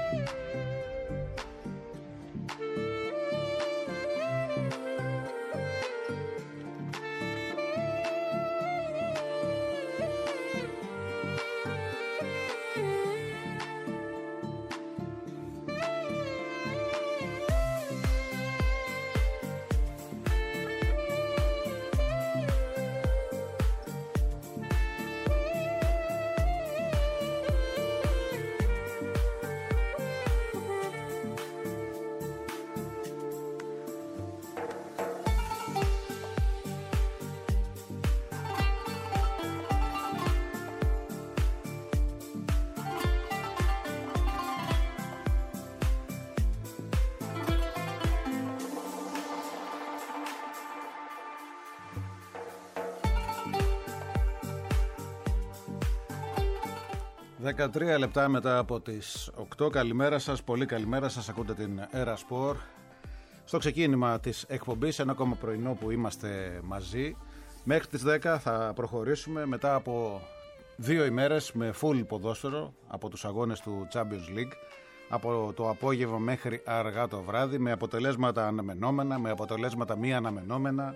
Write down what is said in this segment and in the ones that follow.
«13 λεπτά μετά από τις 8. Καλημέρα σας, πολύ καλημέρα σας. Ακούτε την Era Sport. Στο ξεκίνημα της εκπομπής, ένα ακόμα πρωινό που είμαστε μαζί. Μέχρι τις 10 θα προχωρήσουμε μετά από 2 ημέρες με full ποδόσφαιρο από τους αγώνες του Champions League. Από το απόγευμα μέχρι αργά το βράδυ, με αποτελέσματα αναμενόμενα, με αποτελέσματα μη αναμενόμενα,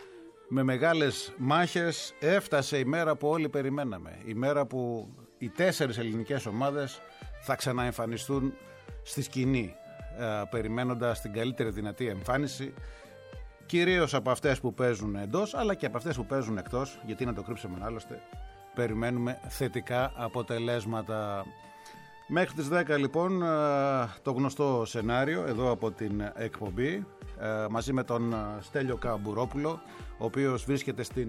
με μεγάλες μάχες. Έφτασε η μέρα που όλοι περιμέναμε. Η μέρα που οι 4 ελληνικές ομάδες θα ξαναεμφανιστούν στη σκηνή, περιμένοντας την καλύτερη δυνατή εμφάνιση, κυρίως από αυτές που παίζουν εντός, αλλά και από αυτές που παίζουν εκτός, γιατί να το κρύψουμε άλλωστε, περιμένουμε θετικά αποτελέσματα. Μέχρι τις 10 λοιπόν το γνωστό σενάριο εδώ από την εκπομπή, μαζί με τον Στέλιο Καμπουρόπουλο, ο οποίος βρίσκεται στην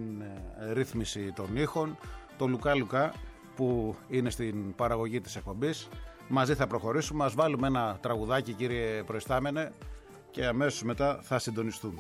ρύθμιση των ήχων, τον Λουκά Λουκά που είναι στην παραγωγή της εκπομπής. Μαζί θα προχωρήσουμε. Ας βάλουμε ένα τραγουδάκι, κύριε προϊστάμενε, και αμέσως μετά θα συντονιστούμε.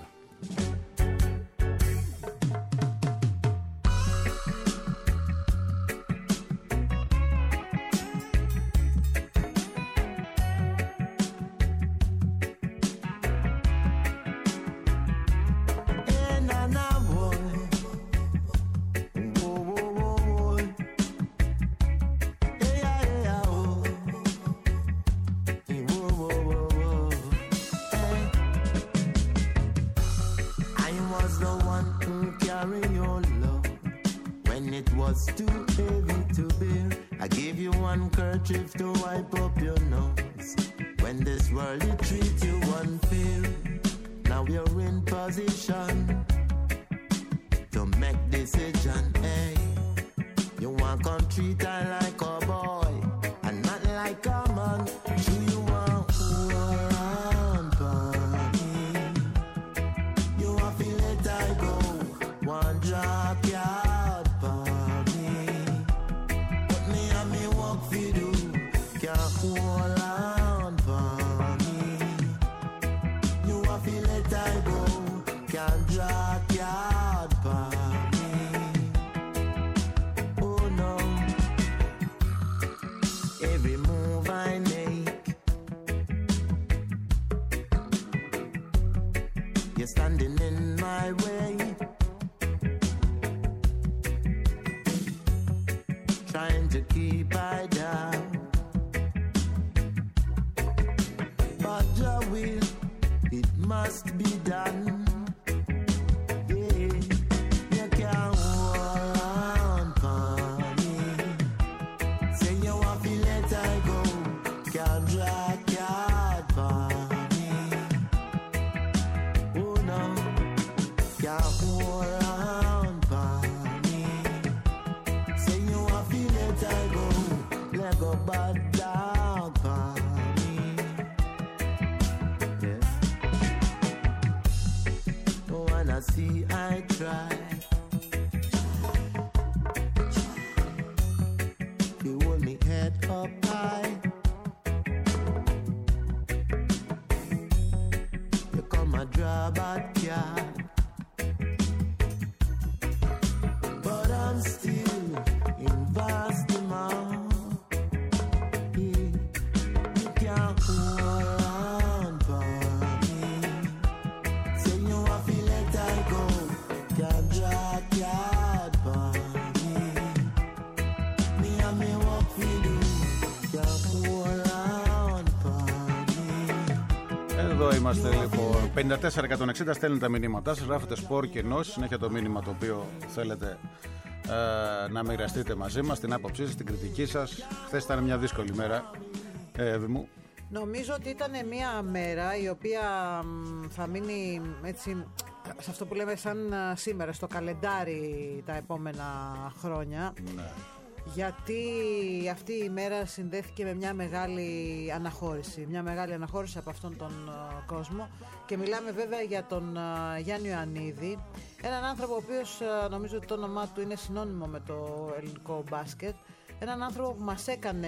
Εδώ είμαστε λοιπόν. 54-160 στέλνετε τα μηνύματά σας, γράφετε σπορ και ενώσεις. Συνέχεια το μήνυμα το οποίο θέλετε να μοιραστείτε μαζί μας, την άποψή σας, την κριτική σας. Χθες ήταν μια δύσκολη μέρα, Εύη μου. Νομίζω ότι ήταν μια μέρα η οποία θα μείνει έτσι, σε αυτό που λέμε σαν σήμερα, στο καλεντάρι τα επόμενα χρόνια. Ναι. Γιατί αυτή η μέρα συνδέθηκε με μια μεγάλη αναχώρηση. Μια μεγάλη αναχώρηση από αυτόν τον κόσμο. Και μιλάμε βέβαια για τον Γιάννη Ιωαννίδη. Έναν άνθρωπο ο οποίος νομίζω ότι το όνομά του είναι συνώνυμο με το ελληνικό μπάσκετ. Έναν άνθρωπο που μας έκανε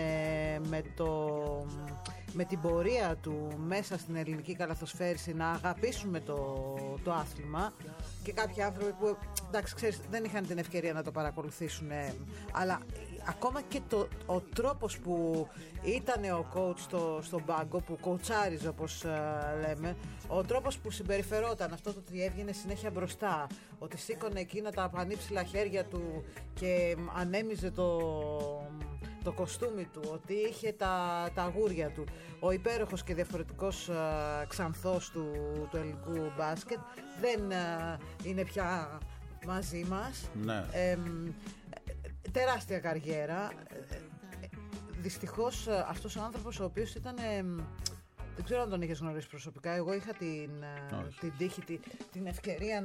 με την πορεία του μέσα στην ελληνική καλαθοσφαίριση να αγαπήσουμε το άθλημα. Και κάποιοι άνθρωποι που, εντάξει, ξέρεις, δεν είχαν την ευκαιρία να το παρακολουθήσουν, αλλά ακόμα και ο τρόπος που ήταν ο coach στον πάγκο, που κοουτσάριζε όπως λέμε, ο τρόπος που συμπεριφερόταν, αυτό το ότι έβγαινε συνέχεια μπροστά, ότι σήκωνε εκείνα τα πανύψηλα χέρια του και ανέμιζε το κοστούμι του, ότι είχε τα αγούρια του, ο υπέροχος και διαφορετικός ξανθός του ελληνικού μπάσκετ δεν είναι πια μαζί μας. Ναι. Τεράστια καριέρα. Δυστυχώς αυτός ο άνθρωπος, ο οποίος ήταν, δεν ξέρω αν τον είχες γνωρίσει προσωπικά. Εγώ είχα την τύχη, την ευκαιρία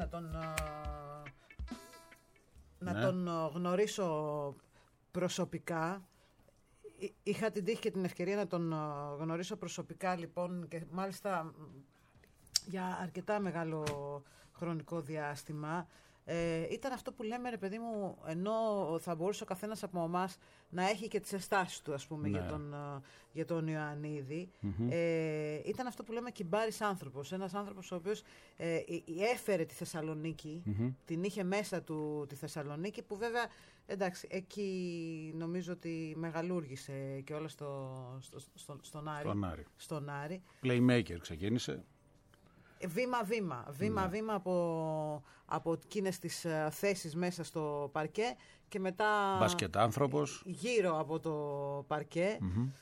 να τον γνωρίσω προσωπικά. Είχα την τύχη και την ευκαιρία να τον γνωρίσω προσωπικά, λοιπόν, και μάλιστα για αρκετά μεγάλο χρονικό διάστημα. Ήταν αυτό που λέμε, ρε παιδί μου, ενώ θα μπορούσε ο καθένας από εμάς να έχει και τις αισθάσεις του, ας πούμε, ναι, για τον Ιωαννίδη. Ήταν αυτό που λέμε κυμπάρης άνθρωπος. Ένας άνθρωπος ο οποίος έφερε τη Θεσσαλονίκη, την είχε μέσα του τη Θεσσαλονίκη, που βέβαια, εντάξει, εκεί νομίζω ότι μεγαλούργησε και όλα στον Άρη. Playmaker ξεκίνησε. Βήμα-βήμα από εκείνες τις θέσεις μέσα στο παρκέ και μετά μπάσκετ άνθρωπος γύρω από το παρκέ.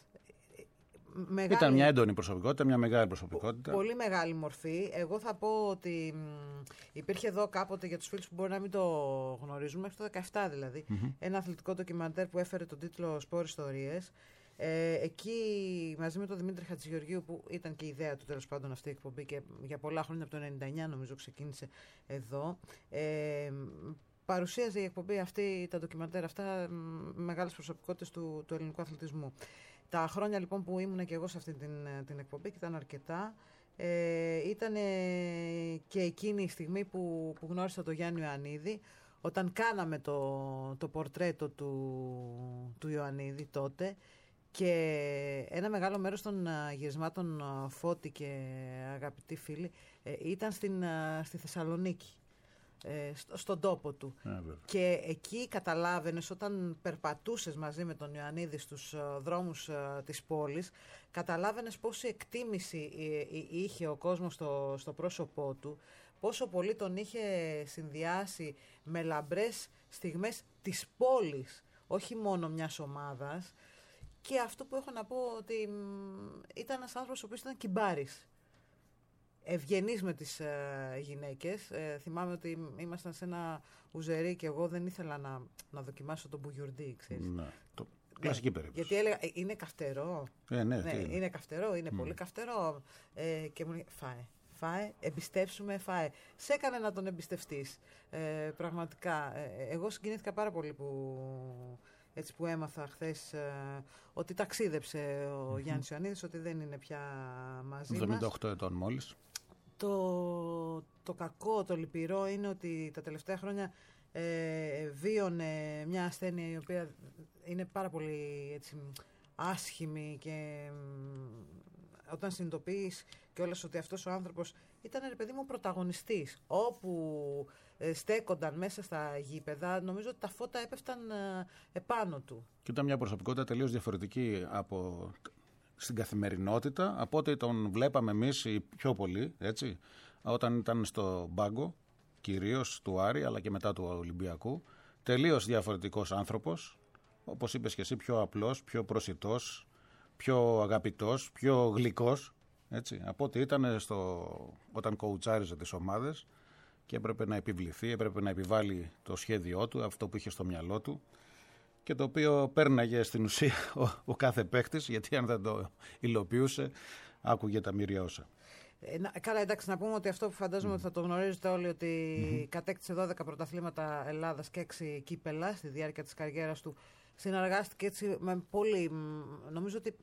Ήταν μια έντονη προσωπικότητα, μια μεγάλη προσωπικότητα. Πολύ μεγάλη μορφή. Εγώ θα πω ότι υπήρχε εδώ κάποτε, για τους φίλους που μπορεί να μην το γνωρίζουν, μέχρι το 2017 δηλαδή, ένα αθλητικό ντοκιμαντέρ που έφερε τον τίτλο Σπορ Ιστορίες. Εκεί μαζί με τον Δημήτρη Χατζηγεωργίου, που ήταν και η ιδέα του τέλος πάντων αυτή η εκπομπή και για πολλά χρόνια, από το 1999 νομίζω ξεκίνησε εδώ, παρουσίαζε η εκπομπή αυτή, τα ντοκιμαντέρ αυτά, μεγάλες προσωπικότητες του ελληνικού αθλητισμού. Τα χρόνια λοιπόν που ήμουν και εγώ σε αυτή την εκπομπή, και ήταν αρκετά, ήταν και εκείνη η στιγμή που γνώρισα τον Γιάννη Ιωαννίδη, όταν κάναμε το πορτρέτο του Ιωαννίδη τότε. Και ένα μεγάλο μέρος των γυρισμάτων, Φώτη και αγαπητοί φίλοι, ήταν στη Θεσσαλονίκη, στον τόπο του. Και εκεί καταλάβαινες, όταν περπατούσες μαζί με τον Ιωαννίδη στους δρόμους της πόλης, καταλάβαινες πόση εκτίμηση είχε ο κόσμος στο πρόσωπό του, πόσο πολύ τον είχε συνδυάσει με λαμπρές στιγμές της πόλης, όχι μόνο μιας ομάδας. Και αυτό που έχω να πω, ότι ήταν ένας άνθρωπος ο οποίος ήταν κυμπάρης. Ευγενής με τις γυναίκες. Θυμάμαι ότι ήμασταν σε ένα ουζερί και εγώ δεν ήθελα να δοκιμάσω τον μπουγιουρντί, ξέρεις. Ναι, κλασική περίπτωση. Γιατί έλεγα, είναι καυτερό. Ναι, είναι καυτερό, είναι πολύ καυτερό. Και μου λέει, φάε, εμπιστεύσουμε, φάε. Σε έκανε να τον εμπιστευτείς. Πραγματικά. Εγώ συγκινήθηκα πάρα πολύ έτσι που έμαθα χθες ότι ταξίδεψε ο Γιάννης Ιωαννίδης, ότι δεν είναι πια μαζί μας. 78 ετών μόλις. Το κακό, το λυπηρό είναι ότι τα τελευταία χρόνια βίωνε μια ασθένεια η οποία είναι πάρα πολύ, έτσι, άσχημη, και όταν συνειδητοποιείς κιόλας ότι αυτός ο άνθρωπος ήταν, ρε παιδί μου, πρωταγωνιστής. Όπου στέκονταν μέσα στα γήπεδα, νομίζω ότι τα φώτα έπεφταν επάνω του. Και ήταν μια προσωπικότητα τελείως διαφορετική στην καθημερινότητα από ό,τι τον βλέπαμε εμείς οι πιο πολλοί, έτσι, όταν ήταν στο μπάγκο, κυρίως του Άρη, αλλά και μετά του Ολυμπιακού. Τελείως διαφορετικός άνθρωπος, όπως είπες και εσύ, πιο απλός, πιο προσιτός, πιο αγαπητός, πιο γλυκός. Έτσι, από ό,τι ήταν όταν κοουτσάριζε τις ομάδες και έπρεπε να επιβληθεί, έπρεπε να επιβάλλει το σχέδιό του, αυτό που είχε στο μυαλό του και το οποίο πέρναγε στην ουσία ο κάθε παίκτης, γιατί αν δεν το υλοποιούσε άκουγε τα μοίρια όσα. Καλά, εντάξει, να πούμε ότι αυτό που φαντάζομαι ότι θα το γνωρίζετε όλοι, ότι κατέκτησε 12 πρωταθλήματα Ελλάδας και 6 κύπελα στη διάρκεια της καριέρας του. Συνεργάστηκε έτσι με πολύ. Νομίζω ότι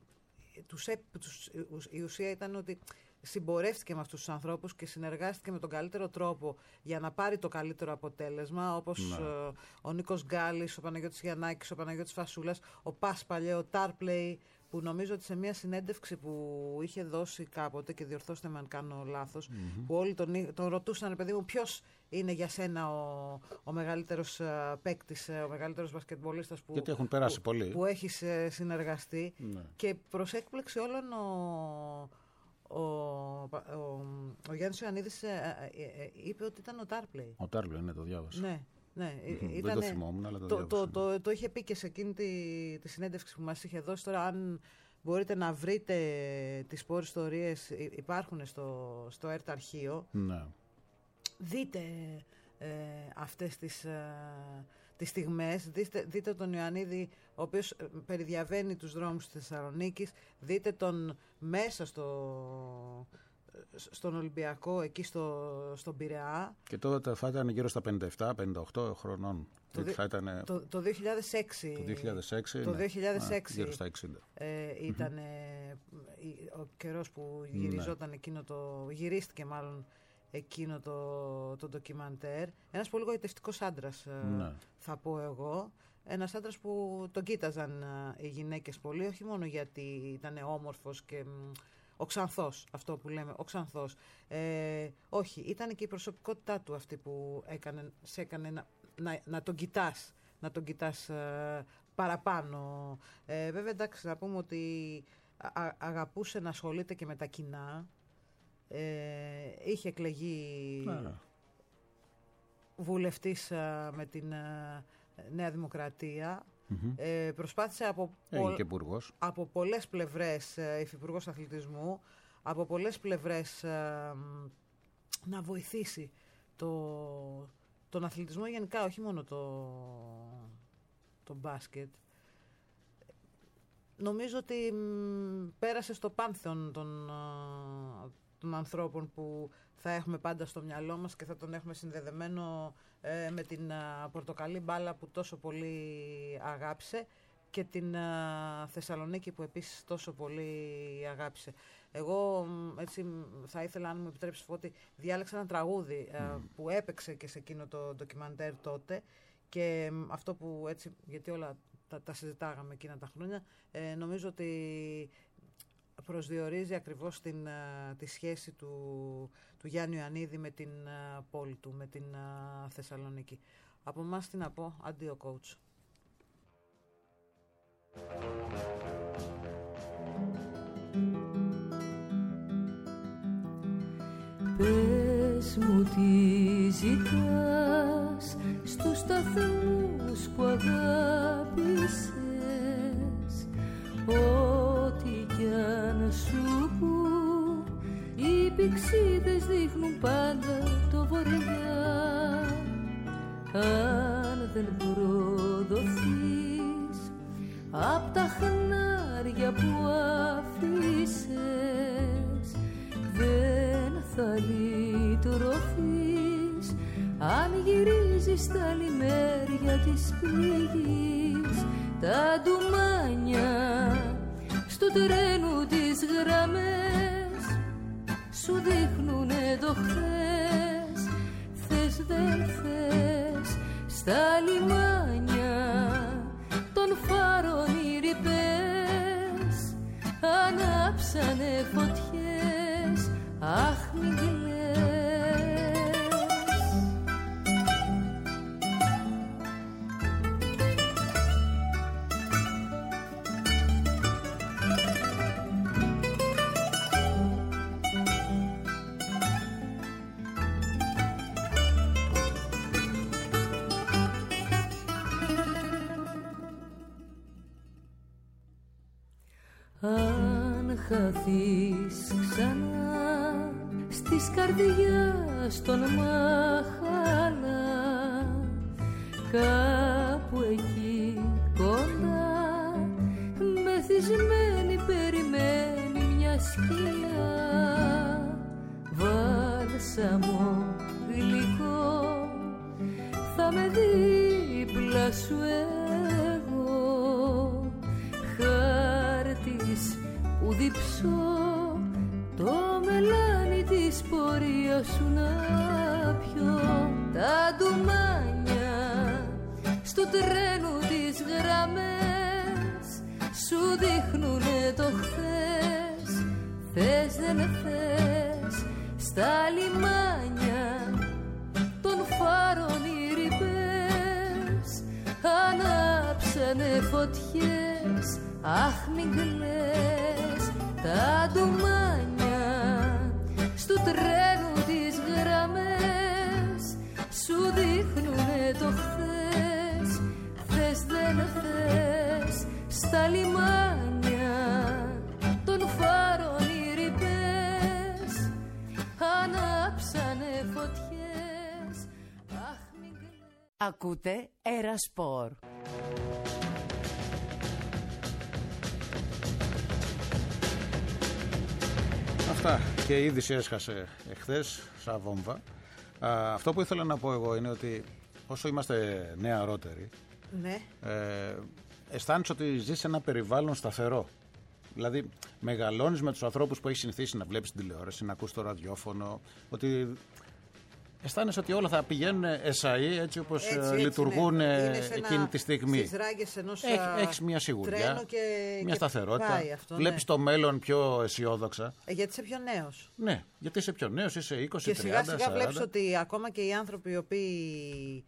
η ουσία ήταν ότι συμπορεύτηκε με αυτούς τους ανθρώπους και συνεργάστηκε με τον καλύτερο τρόπο για να πάρει το καλύτερο αποτέλεσμα, όπως ο Νίκος Γκάλης, ο Παναγιώτης Γιαννάκης, ο Παναγιώτης Φασούλας, ο Πάσπαλε, ο Τάρπλεϊ, που νομίζω ότι σε μια συνέντευξη που είχε δώσει κάποτε, και διορθώστε με αν κάνω λάθος, που όλοι τον ρωτούσαν, παιδί μου, ποιος είναι για σένα ο μεγαλύτερος παίκτης, ο μεγαλύτερος μπασκετμπολίστας γιατί έχουν περάσει πολλοί, που έχεις συνεργαστεί. Και προς έκπληξη όλων ο Γιάννης Ιωαννίδης είπε ότι ήταν ο Τάρπλεϊ. Ο Τάρπλεϊ, ναι, το διάβασα. Ναι. Δεν το θυμόμουν, αλλά το διάβασα. Το είχε πει και σε εκείνη τη συνέντευξη που μας είχε δώσει. Τώρα, αν μπορείτε να βρείτε τις ποριστορίες, υπάρχουν στο ΕΡΤ αρχείο. Ναι. Δείτε αυτές τις στιγμές, δείτε τον Ιωαννίδη, ο οποίος περιδιαβαίνει τους δρόμους της Θεσσαλονίκης, δείτε τον μέσα στον Ολυμπιακό, εκεί στον Πειραιά. Και τότε θα ήταν γύρω στα 57-58 χρονών. Το 2006. Το 2006, γύρω στα 60. Ήταν ο καιρός που γυρίστηκε μάλλον εκείνο το ντοκιμαντέρ. Ένας πολύ γοητευτικός άντρας, θα πω εγώ. Ένας άντρας που τον κοίταζαν οι γυναίκες πολύ, όχι μόνο γιατί ήταν όμορφος και ο ξανθός, αυτό που λέμε, ο ξανθός. Όχι, ήταν και η προσωπικότητά του αυτή που σε έκανε να τον κοιτάς, παραπάνω. Βέβαια, εντάξει, να πούμε ότι αγαπούσε να ασχολείται και με τα κοινά. Είχε εκλεγεί βουλευτής με την Νέα Δημοκρατία. Προσπάθησε από πολλές πλευρές, υφυπουργός αθλητισμού, από πολλές πλευρές να βοηθήσει τον αθλητισμό γενικά, όχι μόνο το μπάσκετ. Νομίζω ότι πέρασε στο πάνθεον των ανθρώπων που θα έχουμε πάντα στο μυαλό μας και θα τον έχουμε συνδεδεμένο με την πορτοκαλί μπάλα που τόσο πολύ αγάπησε και την Θεσσαλονίκη που επίσης τόσο πολύ αγάπησε. Εγώ έτσι θα ήθελα, αν μου επιτρέψεις, Φώτη, διάλεξα ένα τραγούδι που έπαιξε και σε εκείνο το ντοκιμαντέρ τότε, και αυτό που έτσι, γιατί όλα τα συζητάγαμε εκείνα τα χρόνια, νομίζω ότι προσδιορίζει ακριβώς τη σχέση του Γιάννη Ιωαννίδη με την πόλη του, με την Θεσσαλονίκη. Από εμάς τι να πω, αντίο coach. Πες μου τι ζητάς στους σταθμούς που αγάπησες, ό,τι κι αν σου πουν οι πηξίδες δείχνουν πάντα το βορειά. Αν δεν προδοθείς απ' τα χνάρια που αφήσες, δεν θα λυτρωθείς αν γυρίζεις στα λιμέρια της πληγής. Τα ντουμάνια στο τρένου τις γραμμές σου δείχνουνε το χθες. Θες δεν θες, στα λιμάνια των φάρων οι ρηπές ανάψανε φωτιές. Αχ, μην κλαις. Αν χαθείς ξανά στις καρδιάς των μάχαλα, κάπου εκεί κοντά μεθυσμένη περιμένει μια σκιά, βάλσαμο γλυκό θα με δίπλα σου εγώ, χάρτης που διψώ το μελάνι της πορείας σου να πιω, τα ντουμάνια στο τρένο τις γραμμές σου δείχνουνε το χθες, θες δεν θες στα λιμάνια των φάρων οι ρηπές ανάψανε φωτιές, αχ μην κλαις, τα ντουμάνια στο τρένο τις γραμμές σου δείχνουνε το χθες, θες δεν θες στα λιμάνια των φάρων οι ρηπές ανάψανε φωτιές, αχ μην κλαις. Ακούτε Ερασπορ. Αυτά και η είδηση έσχασε εχθές σαν βόμβα. Αυτό που ήθελα να πω εγώ είναι ότι όσο είμαστε νεαρότεροι, Ναι. αισθάνεσαι ότι ζεις σε ένα περιβάλλον σταθερό. Δηλαδή, μεγαλώνεις με τους ανθρώπους που έχεις συνηθίσει να βλέπεις στην τηλεόραση, να ακούς το ραδιόφωνο, ότι αισθάνεσαι ότι όλα θα πηγαίνουν εσαΐ έτσι όπως λειτουργούν ναι. εκείνη τη στιγμή. Στις ράγες ενός Έχεις μια σιγουριά, μια σταθερότητα. Αυτό, βλέπεις το μέλλον πιο αισιόδοξα. Γιατί είσαι πιο νέος. Ναι, γιατί είσαι πιο νέος, είσαι 20, 30, Και σιγά σιγά 40. βλέπεις ότι ακόμα και οι άνθρωποι οι οποίοι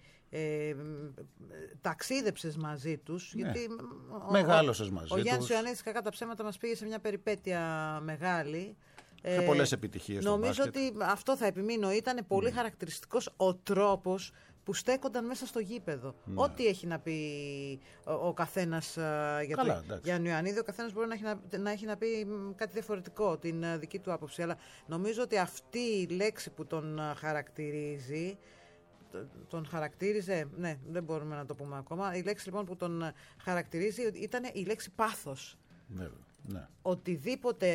ταξίδεψες μαζί τους, Ναι. γιατί Μεγάλωσες μαζί ο Γιάννης τους. Ιωαννίδης κακά τα ψέματα μας πήγε σε μια περιπέτεια μεγάλη. Είχε πολλές επιτυχίες στο Νομίζω μπάσκετ. ότι αυτό θα επιμείνω. Ήταν πολύ χαρακτηριστικός ο τρόπος που στέκονταν μέσα στο γήπεδο. Ό,τι έχει να πει ο καθένας για Καλά, τον εντάξει. Γιάννη Ιωαννίδη, ο καθένας μπορεί να έχει να πει κάτι διαφορετικό, την δική του άποψη. Αλλά νομίζω ότι αυτή η λέξη που τον χαρακτηρίζει, τον χαρακτήριζε, ναι, δεν μπορούμε να το πούμε ακόμα. Η λέξη λοιπόν που τον χαρακτηρίζει ήταν η λέξη πάθος. Ναι. Οτιδήποτε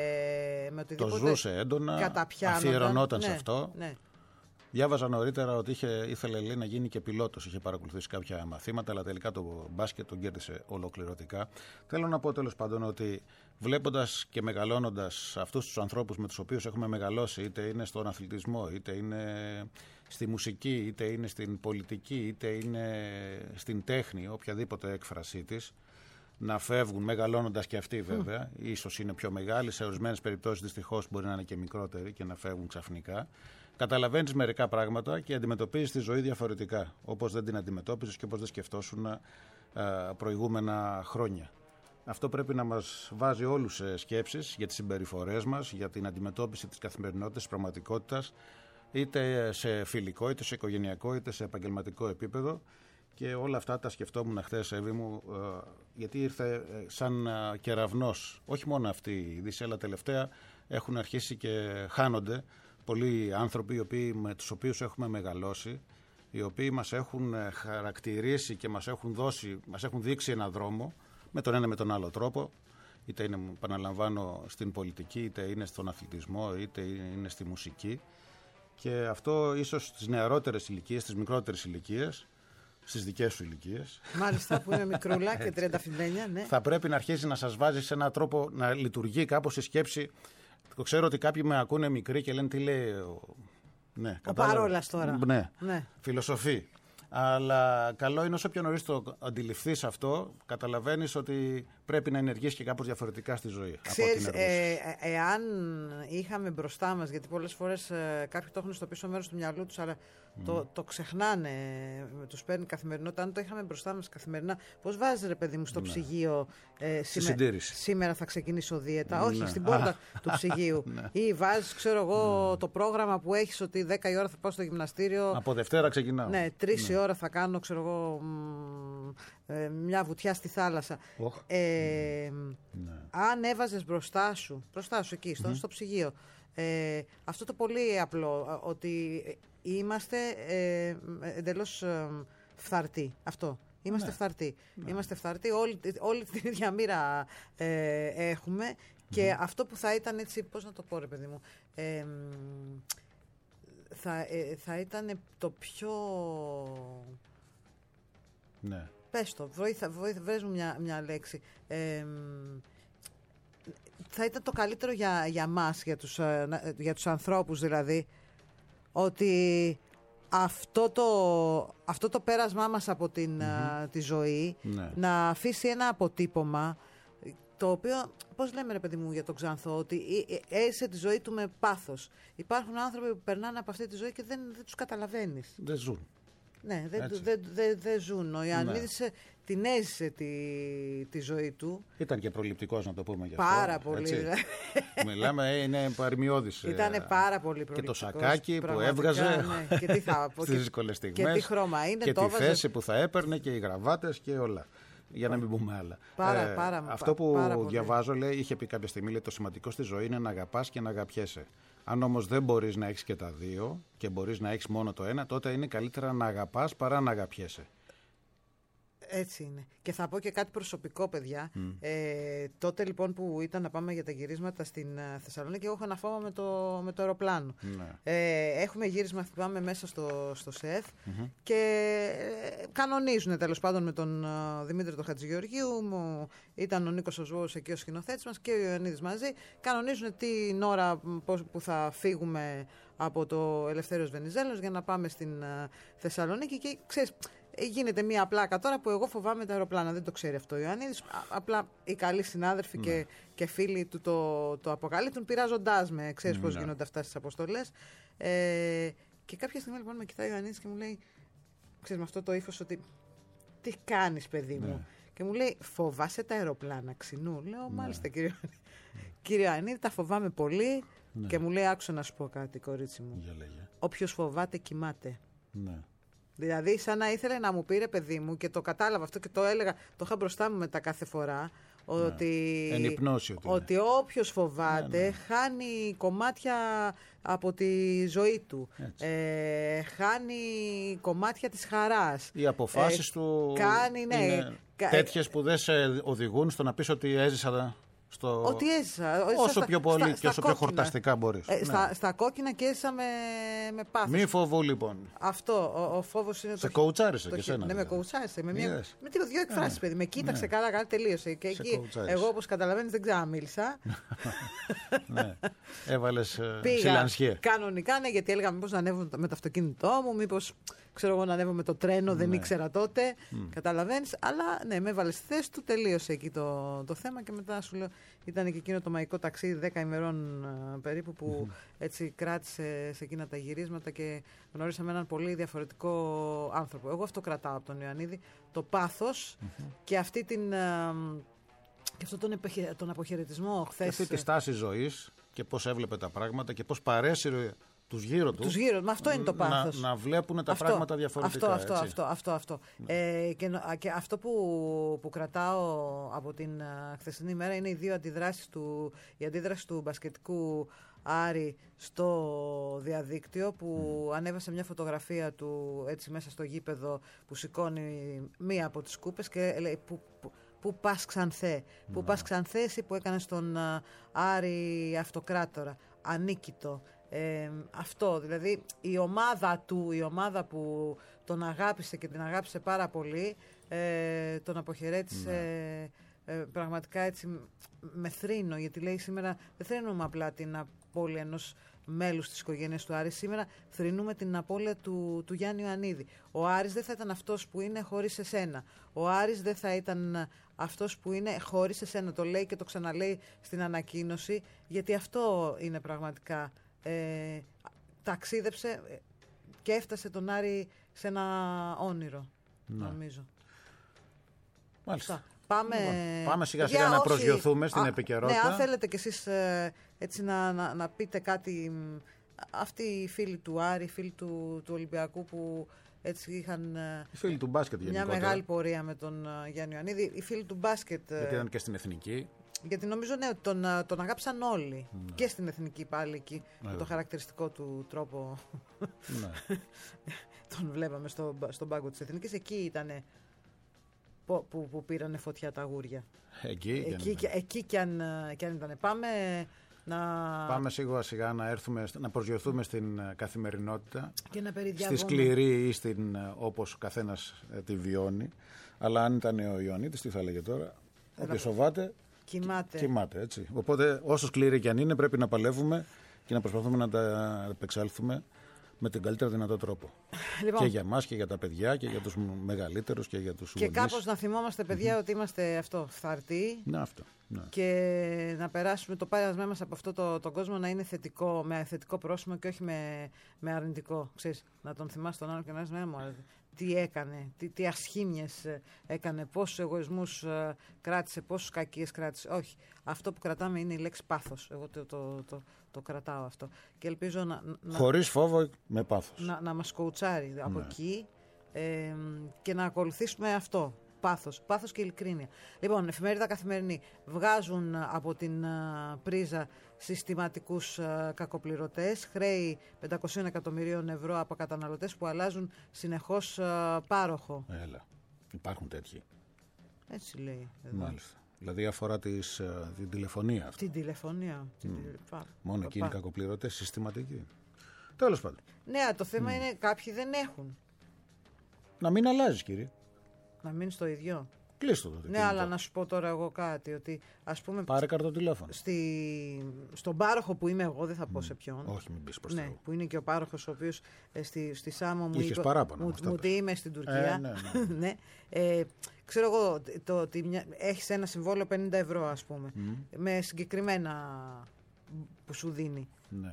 Το ζούσε έντονα, καταπιάνονταν. αφιερωνόταν Ναι, σε αυτό. ναι. Διάβαζα νωρίτερα ότι ήθελε λέει, να γίνει και πιλότος. Είχε παρακολουθήσει κάποια μαθήματα, αλλά τελικά το μπάσκετ τον κέρδισε ολοκληρωτικά. Θέλω να πω τέλος πάντων ότι βλέποντας και μεγαλώνοντας αυτούς τους ανθρώπους με τους οποίους έχουμε μεγαλώσει, είτε είναι στον αθλητισμό, είτε είναι στη μουσική, είτε είναι στην πολιτική, είτε είναι στην τέχνη, οποιαδήποτε έκφρασή της, να φεύγουν μεγαλώνοντας και αυτοί βέβαια, ίσως είναι πιο μεγάλοι, σε ορισμένες περιπτώσεις δυστυχώς μπορεί να είναι και μικρότεροι και να φεύγουν ξαφνικά. Καταλαβαίνεις μερικά πράγματα και αντιμετωπίζεις τη ζωή διαφορετικά, όπως δεν την αντιμετώπιζες και όπως δεν σκεφτόσουν προηγούμενα χρόνια. Αυτό πρέπει να μας βάζει όλους σε σκέψεις για τις συμπεριφορές μας, για την αντιμετώπιση της καθημερινότητας, της πραγματικότητας, είτε σε φιλικό, είτε σε οικογενειακό, είτε σε επαγγελματικό επίπεδο. Και όλα αυτά τα σκεφτόμουν χθες, Εύη μου, γιατί ήρθε σαν κεραυνός. Όχι μόνο αυτή η είδηση, αλλά τελευταία έχουν αρχίσει και χάνονται πολλοί άνθρωποι με τους οποίους έχουμε μεγαλώσει, οι οποίοι μας έχουν χαρακτηρίσει και μας έχουν δείξει έναν δρόμο, με τον ένα με τον άλλο τρόπο, είτε είναι, επαναλαμβάνω, στην πολιτική, είτε είναι στον αθλητισμό, είτε είναι στη μουσική. Και αυτό ίσως στις νεαρότερες ηλικίες, στις μικρότερες ηλικίες, στις δικές σου ηλικίες. Μάλιστα, που είναι μικρούλα και 39, ναι. Θα πρέπει να αρχίσει να σας βάζει σε έναν τρόπο να λειτουργεί κάπως η σκέψη. Ξέρω ότι κάποιοι με ακούνε μικροί και λένε τι λέει ναι, ο Παρόλας τώρα. Ναι, φιλοσοφεί. Αλλά καλό είναι όσο πιο νωρίς το αντιληφθείς αυτό, καταλαβαίνεις ότι πρέπει να ενεργείς και κάπως διαφορετικά στη ζωή. Ξέρεις, εάν είχαμε μπροστά μας, γιατί πολλές φορές κάποιοι το έχουν στο πίσω μέρος του μυαλού τους, αλλά το ξεχνάνε, τους παίρνει καθημερινότητα. Αν το είχαμε μπροστά μας καθημερινά, πώς βάζεις ρε παιδί μου στο ψυγείο σήμερα θα ξεκινήσω δίαιτα, όχι στην πόρτα του ψυγείου, ή βάζεις ξέρω εγώ το πρόγραμμα που έχεις ότι 10 η ώρα θα πάω στο γυμναστήριο, από Δευτέρα ξεκινάω. Ναι, 3 η ώρα θα κάνω ξέρω εγώ μια βουτιά στη θάλασσα. Αν έβαζες μπροστά σου εκεί, στο ψυγείο, αυτό το πολύ απλό, ότι είμαστε εντελώς φθαρτοί. Αυτό. Είμαστε φθαρτοί. Είμαστε φθαρτοί, όλη την ίδια μοίρα έχουμε και αυτό που θα ήταν έτσι, πώς να το πω ρε παιδί μου, θα ήταν το πιο... Ναι. Πες το, βρες μου μια λέξη. Θα ήταν το καλύτερο για μας, για τους ανθρώπους δηλαδή, ότι αυτό το πέρασμά μας από τη ζωή να αφήσει ένα αποτύπωμα, το οποίο, πώς λέμε ρε παιδί μου για τον Ξάνθο, ότι έζησε τη ζωή του με πάθος. Υπάρχουν άνθρωποι που περνάνε από αυτή τη ζωή και δεν τους καταλαβαίνεις. Δεν ζουν. Ναι, δεν ζουν. Ο Ιωαννίδης την έζησε τη ζωή του. Ήταν και προληπτικός, να το πούμε γι' αυτό. Πάρα πολύ. Μιλάμε, είναι παρημιώδης. Ήταν πάρα πολύ προληπτικός. Και το σακάκι που έβγαζε και τι θα, στις δύσκολες στιγμές. Και τι χρώμα είναι. Και τη θέση που θα έπαιρνε και οι γραβάτες και όλα. Για να μην πούμε άλλα. Αυτό που διαβάζω, λέει, είχε πει κάποια στιγμή, λέει, το σημαντικό στη ζωή είναι να αγαπάς και να αγαπιέσαι. Αν όμως δεν μπορείς να έχεις και τα δύο και μπορείς να έχεις μόνο το ένα, τότε είναι καλύτερα να αγαπάς παρά να αγαπιέσαι. Έτσι είναι. Και θα πω και κάτι προσωπικό, παιδιά. Τότε λοιπόν που ήταν να πάμε για τα γυρίσματα στην Θεσσαλονίκη, εγώ είχα ένα φόβο με το αεροπλάνο. Έχουμε γύρισμα, θυμάμαι, μέσα στο ΣΕΘ και κανονίζουν τέλος πάντων με τον Δημήτρη τον Χατζηγεωργίου, ήταν ο Νίκος ο Ζώος εκεί ο σκηνοθέτης μας και ο Ιωαννίδης μαζί. Κανονίζουν την ώρα που θα φύγουμε από το Ελευθέριος Βενιζέλος για να πάμε στην Θεσσαλονίκη και ξέρεις, γίνεται μία πλάκα τώρα που εγώ φοβάμαι τα αεροπλάνα. Δεν το ξέρει αυτό ο Ιωαννίδης. Απλά οι καλοί συνάδελφοι και φίλοι του το αποκαλύπτουν πειράζοντάς με. Ξέρεις πώς γίνονται αυτά στις αποστολές. Και κάποια στιγμή λοιπόν με κοιτάει ο Ιωαννίδης και μου λέει, ξέρεις, με αυτό το ύφος, ότι τι κάνεις παιδί μου. Και μου λέει, φοβάσαι τα αεροπλάνα, Ξινού? Λέω, μάλιστα κύριε Ιωαννίδη, τα φοβάμαι πολύ. Και μου λέει, άκουσα να σου πω κάτι, κορίτσι μου. Όποιος φοβάται κοιμάται. Δηλαδή, σαν να ήθελε να μου πει, ρε παιδί μου, και το κατάλαβα αυτό και το έλεγα, το είχα μπροστά μου μετά κάθε φορά, ότι όποιος φοβάται χάνει κομμάτια από τη ζωή του, χάνει κομμάτια της χαράς. Οι αποφάσεις του είναι τέτοιες που δεν σε οδηγούν στο να πεις ότι έζησα ότι έζησα. Όσο πιο πολύ και όσο πιο χορταστικά μπορείς. Στα κόκκινα και έζησα με πάθος. Μη φοβού λοιπόν. Αυτό. Ο φόβος είναι σε κοουτσάρισε και εσένα. Ναι, με κοουτσάρισε. Με δύο εκφράσεις, παιδί. Με κοίταξε καλά, τελείωσε. Και εκεί, εγώ όπως καταλαβαίνεις, δεν ξαναμίλησα. Ναι. Έβαλες σιλανσιέ. Κανονικά, ναι, γιατί έλεγα μήπως να ανέβω με το αυτοκίνητό μου, μήπως ξέρω εγώ να ανέβω με το τρένο, δεν ήξερα τότε. Καταλαβαίνεις. Αλλά ναι, με έβαλε στη θέση του, τελείωσε εκεί το θέμα και μετά σου λέω. Ήταν και εκείνο το μαγικό ταξίδι 10 ημερών περίπου που έτσι κράτησε σε εκείνα τα γυρίσματα και γνωρίσαμε έναν πολύ διαφορετικό άνθρωπο. Εγώ αυτό κρατάω από τον Ιωαννίδη, το πάθος και αυτή και αυτόν τον αποχαιρετισμό χθες. Αυτή τη στάση ζωής και πώς έβλεπε τα πράγματα και πώς παρέσυρε τους γύρω του. Μα αυτό είναι το πάθος. Να βλέπουν τα πράγματα διαφορετικά. Αυτό. Και αυτό που κρατάω από την χθεσινή ημέρα είναι οι δύο αντιδράσεις η αντίδραση του μπασκετικού Άρη στο διαδίκτυο, που ανέβασε μια φωτογραφία του έτσι μέσα στο γήπεδο που σηκώνει μία από τις κούπες και λέει «Πού πας Ξανθέ, πού πας Ξανθέ εσύ που έκανες τον Άρη αυτοκράτορα, ανίκητο». Αυτό, δηλαδή η ομάδα που τον αγάπησε και την αγάπησε πάρα πολύ, τον αποχαιρέτησε πραγματικά έτσι με θρήνο, γιατί λέει σήμερα δεν θρήνουμε απλά την απώλεια ενός μέλους της οικογένειας του Άρη, σήμερα θρηνούμε την απώλεια του Γιάννη Ιωαννίδη. Ο Άρης δεν θα ήταν αυτός που είναι χωρίς εσένα. Ο Άρης δεν θα ήταν αυτός που είναι χωρίς εσένα. Το λέει και το ξαναλέει στην ανακοίνωση, γιατί αυτό είναι πραγματικά. Ταξίδεψε και έφτασε τον Άρη σε ένα όνειρο, νομίζω. Μάλιστα. Πάμε σιγά σιγά να προσγειωθούμε στην επικαιρότητα. Ναι, αν θέλετε κι εσείς έτσι να πείτε κάτι, αυτοί οι φίλοι του Άρη, οι φίλοι του Ολυμπιακού που έτσι είχαν Οι φίλοι του μπάσκετ γενικότερα. μια μεγάλη πορεία με τον Γιάννη Ιωαννίδη. Οι φίλοι του μπάσκετ. Γιατί ήταν και στην εθνική. Γιατί νομίζω ναι, τον αγάπησαν όλοι. Ναι. Και στην εθνική πάλι εκεί. Ναι, με το χαρακτηριστικό του τρόπο. Ναι. Τον βλέπαμε στον πάγκο της εθνικής. Εκεί ήταν που πήρανε φωτιά τα αγούρια. Εκεί κι αν ήταν. Πάμε σιγά σιγά να προσγειωθούμε στην καθημερινότητα. Και να στη σκληρή ή όπως ο καθένας τη βιώνει. Αλλά αν ήταν ο Ιωαννίδης, τι θα έλεγε τώρα? Όποιος σοβάται, κοιμάται, έτσι. Οπότε όσο σκληρή κι αν είναι, πρέπει να παλεύουμε και να προσπαθούμε να τα επεξέλθουμε με τον καλύτερο δυνατό τρόπο. Λοιπόν, και για εμάς και για τα παιδιά και για τους μεγαλύτερους και για τους γονείς. Και κάπως να θυμόμαστε, παιδιά, ότι είμαστε φθαρτοί. Ναι, αυτό. Ναι. Και να περάσουμε το πέρασμά μας από αυτό τον κόσμο να είναι θετικό, με θετικό πρόσημο και όχι με αρνητικό. Ξέρεις, να τον θυμάσαι τον άλλο και να λες, τι έκανε, τι ασχήμιες έκανε, πόσους εγωισμούς κράτησε, πόσους κακίες κράτησε. Όχι. Αυτό που κρατάμε είναι η λέξη πάθος. Εγώ το κρατάω αυτό. Και ελπίζω χωρίς φόβο, με πάθος. Να μας κοουτσάρει από εκεί και να ακολουθήσουμε αυτό. Πάθος και ειλικρίνεια. Λοιπόν, εφημερίδα Καθημερινή. Βγάζουν από την πρίζα συστηματικούς κακοπληρωτές, χρέη 500 εκατομμυρίων ευρώ από καταναλωτές που αλλάζουν συνεχώς πάροχο. Έλα, υπάρχουν τέτοιοι. Έτσι λέει εδώ. Μάλιστα. Δηλαδή αφορά την τηλεφωνία αυτή. Την τηλεφωνία. Μόνο εκείνοι οι κακοπληρωτές, συστηματικοί. Τέλος πάντων. Ναι, το θέμα είναι κάποιοι δεν έχουν. Να μην αλλάζεις, κύριε. Να μείνει στο ίδιο. Κλείστο το. Ναι, αλλά να σου πω τώρα εγώ κάτι. Ότι, ας πούμε, πάρε καρτοτηλέφωνο. Στον πάροχο που είμαι εγώ, δεν θα πω σε ποιον. Όχι, μην πεις προς ναι, Θεού. που είναι και ο πάροχος ο οποίος στη Σάμο μου είπε. Μου τι είμαι στην Τουρκία. Ναι. Ξέρω εγώ ότι έχεις ένα συμβόλαιο 50 ευρώ, ας πούμε. Με συγκεκριμένα που σου δίνει. Ναι.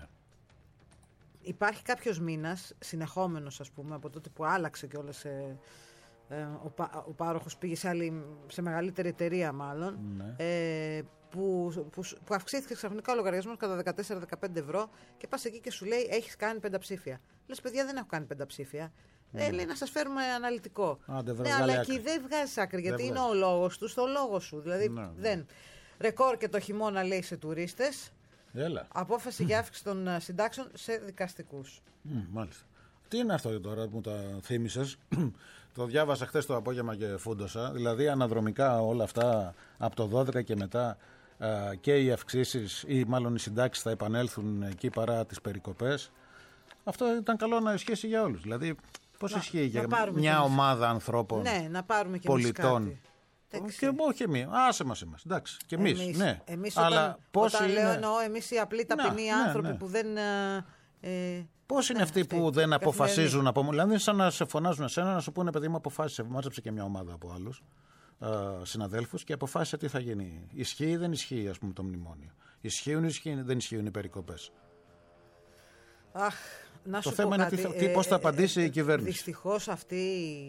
Υπάρχει κάποιος μήνας συνεχόμενος, ας πούμε, από τότε που άλλαξε κιόλας. Ο πάροχος πήγε σε μεγαλύτερη εταιρεία μάλλον, ναι. Που αυξήθηκε ξαφνικά ο λογαριασμός κατά 14-15 ευρώ και πας εκεί και σου λέει έχεις κάνει πενταψήφια. Λες, παιδιά, δεν έχω κάνει πενταψήφια. Λέει να σας φέρουμε αναλυτικό. Ναι, αλλά εκεί δεν βγάζεις άκρη, γιατί είναι ο λόγος του στο λόγο σου. Δηλαδή δεν. Ρεκόρ και το χειμώνα, λέει, σε τουρίστες. Απόφαση για αύξηση των συντάξεων σε δικαστικούς. Μάλιστα. Τι είναι αυτό τώρα που τα θύμισες? Το διάβασα χθες το απόγευμα και φούντοσα. Δηλαδή αναδρομικά όλα αυτά από το 12 και μετά και οι αυξήσεις ή μάλλον οι συντάξεις θα επανέλθουν εκεί παρά τις περικοπές. Αυτό ήταν καλό να ισχύσει για όλους. Δηλαδή πώς ισχύει για μια ομάδα ανθρώπων, να πάρουμε και πολιτών. Και όχι εμείς, άσε μας είμαστε. Εντάξει, και εμείς. Ναι. Αλλά όταν λέω εννοώ εμείς οι απλοί ταπεινοί άνθρωποι που δεν. Πώς είναι αυτοί που δεν αποφασίζουν από. Δηλαδή, σαν να σε φωνάζουν εσένα, να σου πούνε, παιδί μου, αποφάσισε. Μάζεψε και μια ομάδα από άλλους συναδέλφους και αποφάσισε τι θα γίνει. Ισχύει ή δεν ισχύει, ας πούμε, το μνημόνιο? Ισχύουν ή δεν ισχύουν οι περικοπές? Αχ, να σου το θέμα είναι πώς θα απαντήσει η κυβέρνηση. Δυστυχώς αυτή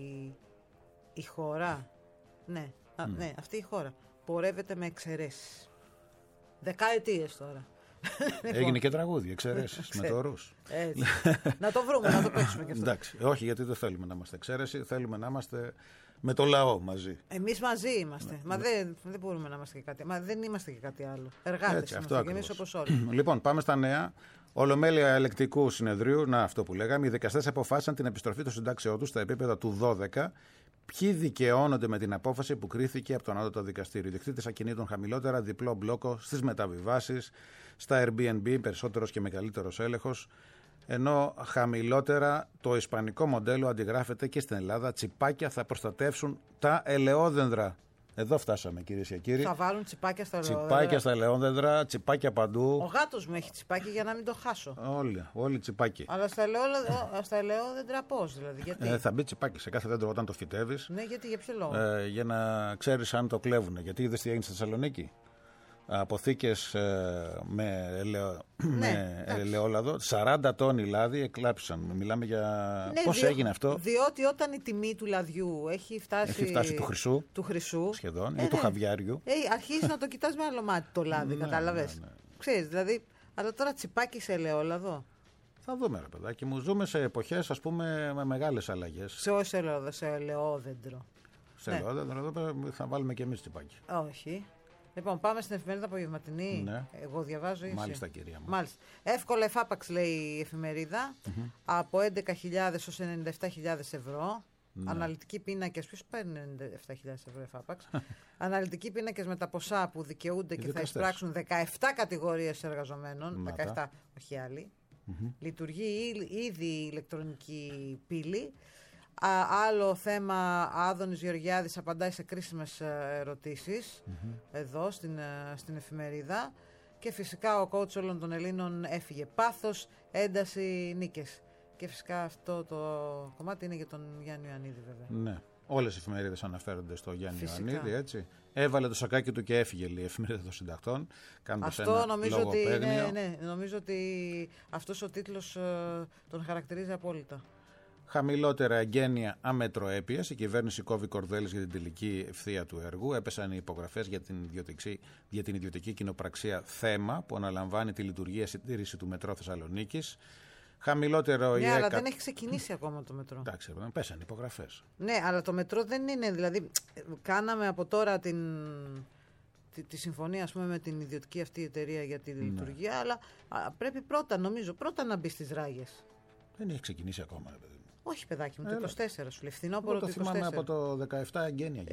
η χώρα. Ναι, αυτή η χώρα πορεύεται με εξαιρέσεις. Δεκαετίες τώρα. Έγινε και τραγούδι, εξαιρέσεις με το Ρους. Να το βρούμε, να το παίξουμε και αυτό. Εντάξει, όχι, γιατί δεν θέλουμε να είμαστε εξαίρεση, θέλουμε να είμαστε με το λαό μαζί. Εμείς μαζί είμαστε. Μα δεν μπορούμε να είμαστε και κάτι. Μα δεν είμαστε και κάτι άλλο. Εργάτες είμαστε και εμείς όπως όλοι. Λοιπόν, πάμε στα νέα. Ολομέλεια ελεκτικού συνεδρίου, αυτό που λέγαμε. Οι δικαστές αποφάσισαν την επιστροφή των συντάξεών τους στα επίπεδα του 12. Ποιοι δικαιώνονται με την απόφαση που κρίθηκε από το Ανώτατο Δικαστήριο? Ιδιοκτήτες ακινήτων χαμηλότερα, διπλό μπλόκο στις μεταβιβάσεις, στα Airbnb, περισσότερος και μεγαλύτερος έλεγχος. Ενώ χαμηλότερα το ισπανικό μοντέλο αντιγράφεται και στην Ελλάδα. Τσιπάκια θα προστατεύσουν τα ελαιόδεντρα. Εδώ φτάσαμε, κυρίες και κύριοι. Θα βάλουν τσιπάκια στα ελαιόδεντρα. Τσιπάκια στα ελαιόδεντρα, τσιπάκια παντού. Ο γάτος μου έχει τσιπάκι για να μην το χάσω. Όλοι τσιπάκι. Αλλά στα ελαιόδεντρα πώς, δηλαδή? Γιατί? Θα μπει τσιπάκι σε κάθε δέντρο όταν το φυτεύεις. Ναι, γιατί, για ποιο λόγο? Για να ξέρεις αν το κλέβουν. Γιατί είδες τι έγινε στη Θεσσαλονίκη? Αποθήκες με ελαιόλαδο, 40 τόνοι λάδι εκλάψαν. Μιλάμε για. Ναι, πώς έγινε αυτό? Διότι όταν η τιμή του λαδιού έχει φτάσει του χρυσού σχεδόν, ή του χαβιάριου, αρχίζει να το κοιτάς με άλλο μάτι το λάδι, κατάλαβες? Ξέρεις, δηλαδή, αλλά τώρα τσιπάκι σε ελαιόλαδο. Θα δούμε, ρε παιδάκι μου. Ζούμε σε εποχές, ας πούμε, με μεγάλες αλλαγές. Σε ελαιόδεντρο. Σε Ναι. ελαιόδεντρο, εδώ θα βάλουμε και εμείς τσιπάκι. Όχι. Λοιπόν, πάμε στην εφημερίδα απογευματινή. Ναι. Εγώ διαβάζω ή Μάλιστα, εσύ? κυρία μου. Μάλιστα. Εύκολα εφάπαξ, λέει η εφημερίδα, από 11.000 ως 97.000 ευρώ. Ναι. Αναλυτικοί πίνακες. Ποιος παίρνει 97.000 ευρώ εφάπαξ? Αναλυτικοί πίνακες με τα ποσά που δικαιούνται και θα εισπράξουν 17 κατηγορίες εργαζομένων. Μάτα. 17, όχι άλλοι. Λειτουργεί ήδη η ηλεκτρονική πύλη. Άλλο θέμα, Άδωνης Γεωργιάδης απαντάει σε κρίσιμες ερωτήσεις εδώ στην εφημερίδα. Και φυσικά ο coach όλων των Ελλήνων έφυγε. Πάθος, ένταση, νίκες. Και φυσικά αυτό το κομμάτι είναι για τον Γιάννη Ιωαννίδη, βέβαια. Ναι. Όλες οι εφημερίδες αναφέρονται στο Γιάννη Φυσικά. Ιωαννίδη, έτσι. Έβαλε το σακάκι του και έφυγε, λέει, η εφημερίδα των συντακτών. Αυτό νομίζω ότι αυτός ο τίτλος τον χαρακτηρίζει απόλυτα. Χαμηλότερα εγγένεια αμετροέπειας. Η κυβέρνηση κόβει κορδέλες για την τελική ευθεία του έργου. Έπεσαν οι υπογραφές για την ιδιωτική κοινοπραξία θέμα που αναλαμβάνει τη λειτουργία συντήρηση του μετρό Θεσσαλονίκης. Χαμηλότερο Ναι, αλλά δεν έχει ξεκινήσει ακόμα το μετρό. Εντάξει, πέσαν υπογραφές. Ναι, αλλά το μετρό δεν είναι. Δηλαδή, κάναμε από τώρα τη συμφωνία, ας πούμε, με την ιδιωτική αυτή εταιρεία για τη λειτουργία, αλλά πρέπει πρώτα να μπει στις ράγες. Δεν έχει ξεκινήσει ακόμα, ρε παιδί μου. Όχι, παιδάκι μου, το 24 σου λέει. Φθινόπωρο Το το 24. θυμάμαι από το 17 εγγένεια.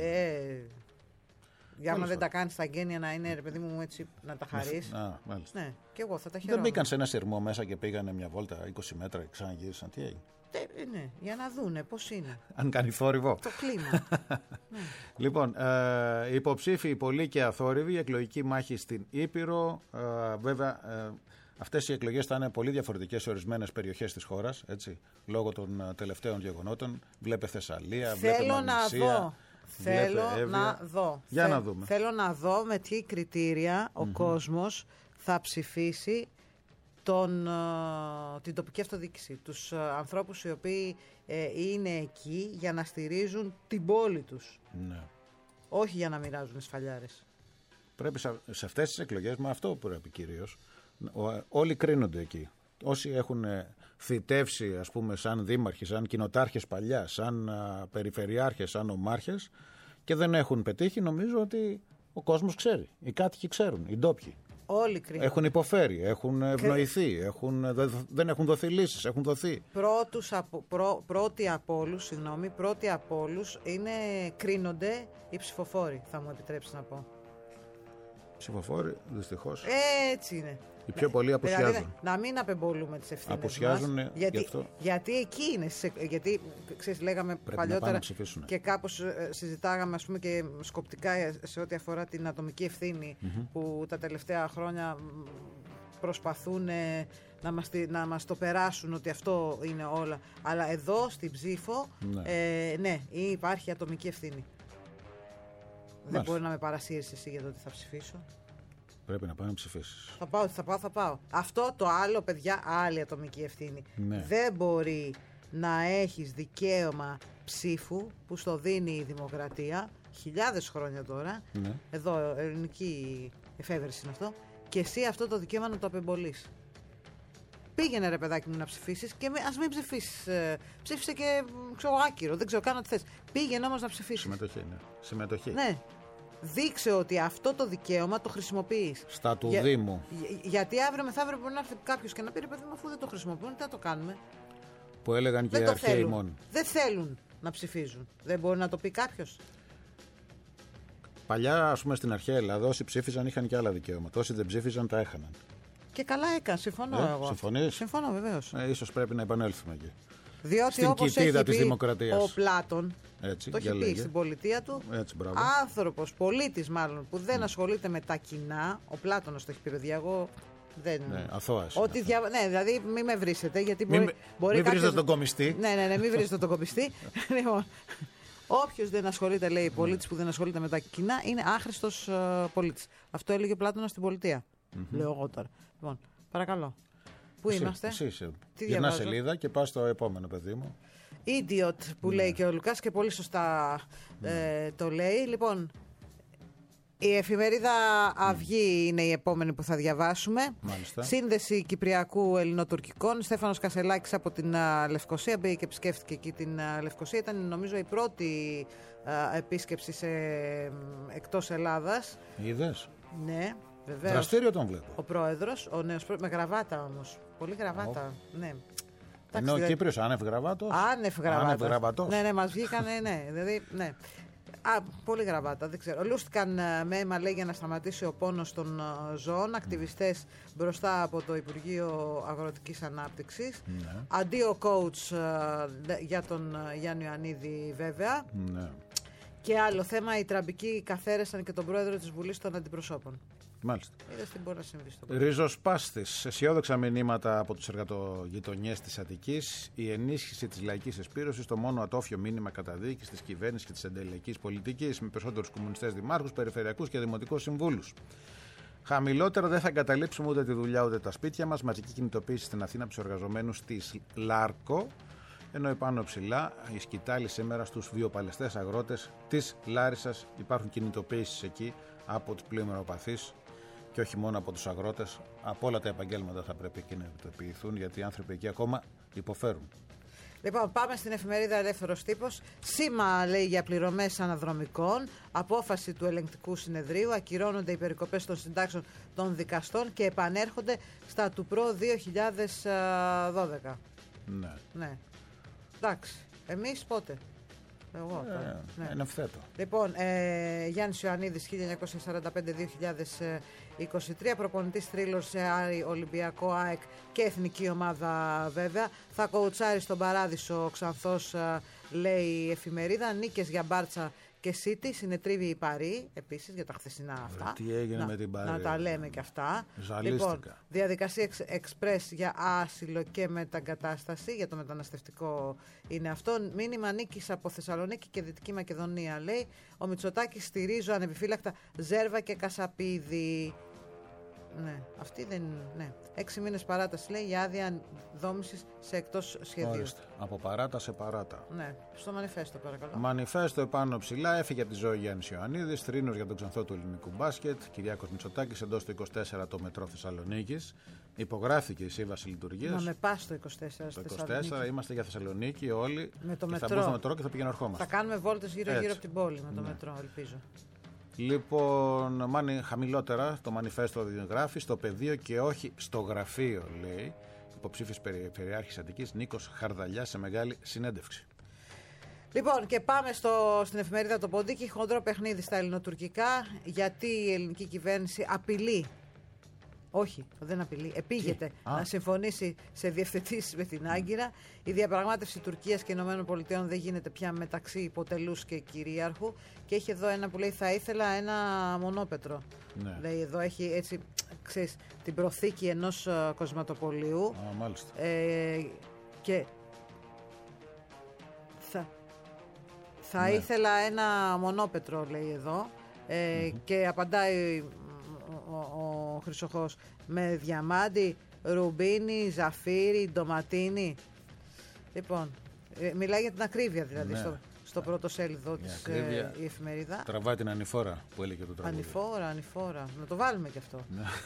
Για άμα δεν τα κάνεις τα εγγένεια να είναι, ρε παιδί μου, έτσι να τα χαρείς. Μάλιστα. Ναι, και εγώ θα τα χαιρόμουν. Δεν μπήκαν σε ένα σειρμό μέσα και πήγανε μια βόλτα 20 μέτρα και ξαναγύρισαν. Τι έγινε? Ναι, για να δούνε πώς είναι. Αν κάνει θόρυβο. Το κλίμα. Ναι. Λοιπόν, υποψήφιοι πολλοί και αθόρυβοι, εκλογική μάχη στην Ήπειρο. Βέβαια, αυτές οι εκλογές θα είναι πολύ διαφορετικές σε ορισμένες περιοχές της χώρας, έτσι, λόγω των τελευταίων γεγονότων. Βλέπε Θεσσαλία, βλέπε Μαγνησία. Θέλω να δω. Για να δούμε. Θέλω να δω με τι κριτήρια ο κόσμος θα ψηφίσει την τοπική αυτοδιοίκηση. Τους ανθρώπους οι οποίοι είναι εκεί για να στηρίζουν την πόλη τους. Ναι. Όχι για να μοιράζουν σφαλιάρες. Πρέπει σε αυτές τις εκλογές, με αυτό πρέπει κυρίως, όλοι κρίνονται εκεί. Όσοι έχουν θητεύσει, ας πούμε, σαν δήμαρχοι, σαν κοινοτάρχες παλιά, σαν περιφερειάρχες, σαν ομάρχες και δεν έχουν πετύχει, νομίζω ότι ο κόσμος ξέρει. Οι κάτοικοι ξέρουν, οι ντόπιοι. Όλοι κρίνονται. Έχουν υποφέρει, έχουν ευνοηθεί, δεν έχουν δοθεί λύσεις, έχουν δοθεί. Πρώτοι από όλους κρίνονται οι ψηφοφόροι, θα μου επιτρέψεις να πω. Ψηφοφόροι, δυστυχώς. Έτσι είναι. Οι πιο πολλοί απουσιάζουν. Δηλαδή, να μην απεμπολούμε τις ευθύνες Απουσιάζουν μας, γιατί εκεί είναι. Γιατί, ξέρεις, λέγαμε πρέπει παλιότερα να και κάπως συζητάγαμε, ας πούμε, και σκοπτικά σε ό,τι αφορά την ατομική ευθύνη που τα τελευταία χρόνια προσπαθούν να μας το περάσουν ότι αυτό είναι όλα. Αλλά εδώ στην ψήφο, ναι, υπάρχει ατομική ευθύνη. Δεν μπορεί να με παρασύρεις εσύ για το ότι θα ψηφίσω. Πρέπει να πάω να ψηφίσεις. Θα πάω. Αυτό το άλλο, παιδιά, άλλη ατομική ευθύνη. Ναι. Δεν μπορεί να έχεις δικαίωμα ψήφου που στο δίνει η δημοκρατία χιλιάδες χρόνια τώρα. Ναι. Εδώ, ελληνική εφεύρεση είναι αυτό. Και εσύ αυτό το δικαίωμα να το απεμπολείς. Πήγαινε, ρε παιδάκι μου, να ψηφίσεις και ας μην ψηφίσεις. Ψήφισε και άκυρο, δεν ξέρω, κάνω τι θες. Πήγαινε όμως να ψηφίσεις. Συμμετοχή. Ναι. Δείξε ότι αυτό το δικαίωμα το χρησιμοποιείς. Στα του Δήμου. Γιατί αύριο μεθαύριο μπορεί να έρθει κάποιος και να πει, ρε παιδί μου, αφού δεν το χρησιμοποιούν, τι θα το κάνουμε. Που έλεγαν και οι αρχαίοι μόνοι. Δεν θέλουν να ψηφίζουν. Δεν μπορεί να το πει κάποιος. Παλιά, ας πούμε, στην αρχαία Ελλάδα, όσοι ψήφιζαν είχαν και άλλα δικαιώματα. Όσοι δεν ψήφιζαν τα έχαναν. Και καλά έκανε, συμφωνώ εγώ. Συμφωνείς? Συμφωνώ, βεβαίως. Ίσως πρέπει να επανέλθουμε εκεί. Διότι στην κοιτίδα της δημοκρατίας. Ο Πλάτων έτσι, το έχει πει στην πολιτεία του. Έτσι, άνθρωπος, πολίτης μάλλον, που δεν ασχολείται με τα κοινά. Ο Πλάτωνος το έχει πει, παιδιά. Εγώ δεν. Ναι, αθώας. Ναι, δηλαδή μην με βρίσετε. Γιατί μην βρίζετε τον κομιστή. Ναι, μην βρίζετε τον κομιστή. Λοιπόν, όποιος δεν ασχολείται, λέει, πολίτης που δεν ασχολείται με τα κοινά, είναι άχρηστος πολίτης. Αυτό έλεγε ο Πλάτωνας στην πολιτεία. Λέω εγώ τώρα. Λοιπόν, παρακαλώ. Πού είμαστε? Εσύ. Γυρνά σελίδα και πας στο επόμενο, παιδί μου. Idiot που λέει και ο Λουκάς και πολύ σωστά το λέει. Λοιπόν, Η εφημερίδα Αυγή είναι η επόμενη που θα διαβάσουμε. Μάλιστα. Σύνδεση Κυπριακού Ελληνοτουρκικών. Στέφανος Κασελάκης από την Λευκοσία μπήκε και επισκέφθηκε εκεί την Λευκοσία. Ήταν νομίζω η πρώτη επίσκεψη εκτός Ελλάδας. Είδες? Ναι, βεβαίως. Δραστήριο τον βλέπω. Ο πρόεδρος, ο νέος πρόεδρος, με γραβάτα όμως. Πολύ γραβάτα. Ναι. Είναι ο Κύπριος άνευ γραβάτος. Άνευ γραβάτος. Ναι, μας βγήκανε, ναι. Δηλαδή, ναι. Πολύ γραβάτα, δεν ξέρω. Λούστηκαν με αίμα, λέει, για να σταματήσει ο πόνος των ζώων. Ακτιβιστές μπροστά από το Υπουργείο Αγροτικής Ανάπτυξης. Ναι. Αντί ο coach για τον Γιάννη Ιωαννίδη, βέβαια. Ναι. Και άλλο θέμα, οι τραμπικοί καθαίρεσαν και τον πρόεδρο της Βουλής των Αντιπροσώπων. Μάλιστα. Είδες τι μπορεί να συμβεί στο Ριζοσπάστης. Αισιόδοξα μηνύματα από τους εργατογειτονιές της Αττικής. Η ενίσχυση της λαϊκής εσπήρωσης, το μόνο ατόφιο μήνυμα καταδίκης της κυβέρνησης και της εντελειακής πολιτικής, με περισσότερους κομμουνιστές δημάρχους, περιφερειακούς και δημοτικούς συμβούλους. Χαμηλότερα δεν θα εγκαταλείψουμε ούτε τη δουλειά ούτε τα σπίτια μας. Μαζική κινητοποίηση στην Αθήνα από τους εργαζομένους της Λάρκο. Ενώ επάνω ψηλά η σκητάλη σήμερα στους βιοπαλαιστές αγρότες της Λάρισσας. Υπάρχουν κινητοποίησεις εκεί από τους πλημμυροπαθείς και όχι μόνο από τους αγρότες. Από όλα τα επαγγέλματα θα πρέπει εκεί να κινητοποιηθούν, γιατί οι άνθρωποι εκεί ακόμα υποφέρουν. Λοιπόν, πάμε στην εφημερίδα Ελεύθερος Τύπος. Σήμα, λέει, για πληρωμές αναδρομικών. Απόφαση του ελεγκτικού συνεδρίου. Ακυρώνονται οι περικοπές των συντάξεων των δικαστών και επανέρχονται στα του προ 2012. Ναι. Ναι. Εντάξει. Εμείς πότε? Εγώ. Ναι. Είναι ευθέτω. Λοιπόν, Γιάννης Ιωαννίδης 1945-2023, προπονητής θρύλος σε Άρη, Ολυμπιακό, ΑΕΚ και εθνική ομάδα βέβαια. Θα κοουτσάρει στον Παράδεισο ο Ξανθός, λέει η εφημερίδα. Νίκες για Μπάρτσα και City, συνετρίβει η Παρί επίσης για τα χθεσινά αυτά. Τι έγινε με την Παρί? Να τα λέμε και αυτά. Ζαλίστηκα. Λοιπόν, διαδικασία εξπρές για άσυλο και μεταγκατάσταση, για το μεταναστευτικό είναι αυτό. Μήνυμα νίκης από Θεσσαλονίκη και Δυτική Μακεδονία, λέει. Ο Μητσοτάκης στηρίζω ανεπιφύλακτα Ζέρβα και Κασαπίδη. Ναι, αυτή δεν. Ναι. 6 μήνες παράταση, λέει, για άδεια δόμησης σε εκτός σχεδίου. Ορίστε. Από παράτα σε παράτα. Ναι, στο μανιφέστο, παρακαλώ. Μανιφέστο επάνω ψηλά. Έφυγε από τη ζωή Γιάννης Ιωαννίδης. Θρήνος για τον Ξανθό του ελληνικού μπάσκετ. Κυριάκος Μητσοτάκης εντός του 24 το μετρό Θεσσαλονίκης. Υπογράφηκε η σύμβαση λειτουργίας. Να με πας το 24 Το 24 είμαστε για Θεσσαλονίκη όλοι. Με το και μετρό. θα μπούμε στο μετρό και θα πηγαίνουμε. Θα κάνουμε βόλτες γύρω-γύρω από την πόλη με το Ναι. μετρό, ελπίζω. Λοιπόν, χαμηλότερα το μανιφέστο γράφει στο πεδίο και όχι στο γραφείο, λέει. Υποψήφιος περιφερειάρχης Αττικής Νίκος Χαρδαλιάς σε μεγάλη συνέντευξη. Λοιπόν, και πάμε στην εφημερίδα Το Ποντίκι. Χοντρό παιχνίδι στα ελληνοτουρκικά. Γιατί η ελληνική κυβέρνηση απειλεί. Όχι, δεν απειλεί. Επήγεται να συμφωνήσει σε διευθετήσεις με την Άγκυρα. Η διαπραγμάτευση Τουρκίας και ΗΠΑ δεν γίνεται πια μεταξύ υποτελούς και κυρίαρχου. Και έχει εδώ ένα που λέει: θα ήθελα ένα μονόπετρο. Ναι. Λέει εδώ, έχει έτσι, ξέρεις, την προθήκη ενός κοσματοπολίου. Μάλιστα. Και θα ήθελα ένα μονόπετρο, λέει εδώ. Και απαντάει ο Χρυσοχός με διαμάντι, ρουμπίνι, ζαφύρι, ντοματίνι. Λοιπόν, μιλάει για την ακρίβεια δηλαδή, ναι. στο πρώτο σέλιδο της η εφημερίδα. Τραβάει την ανηφόρα που έλεγε το τραγούδι. Ανηφόρα. Να το βάλουμε κι αυτό.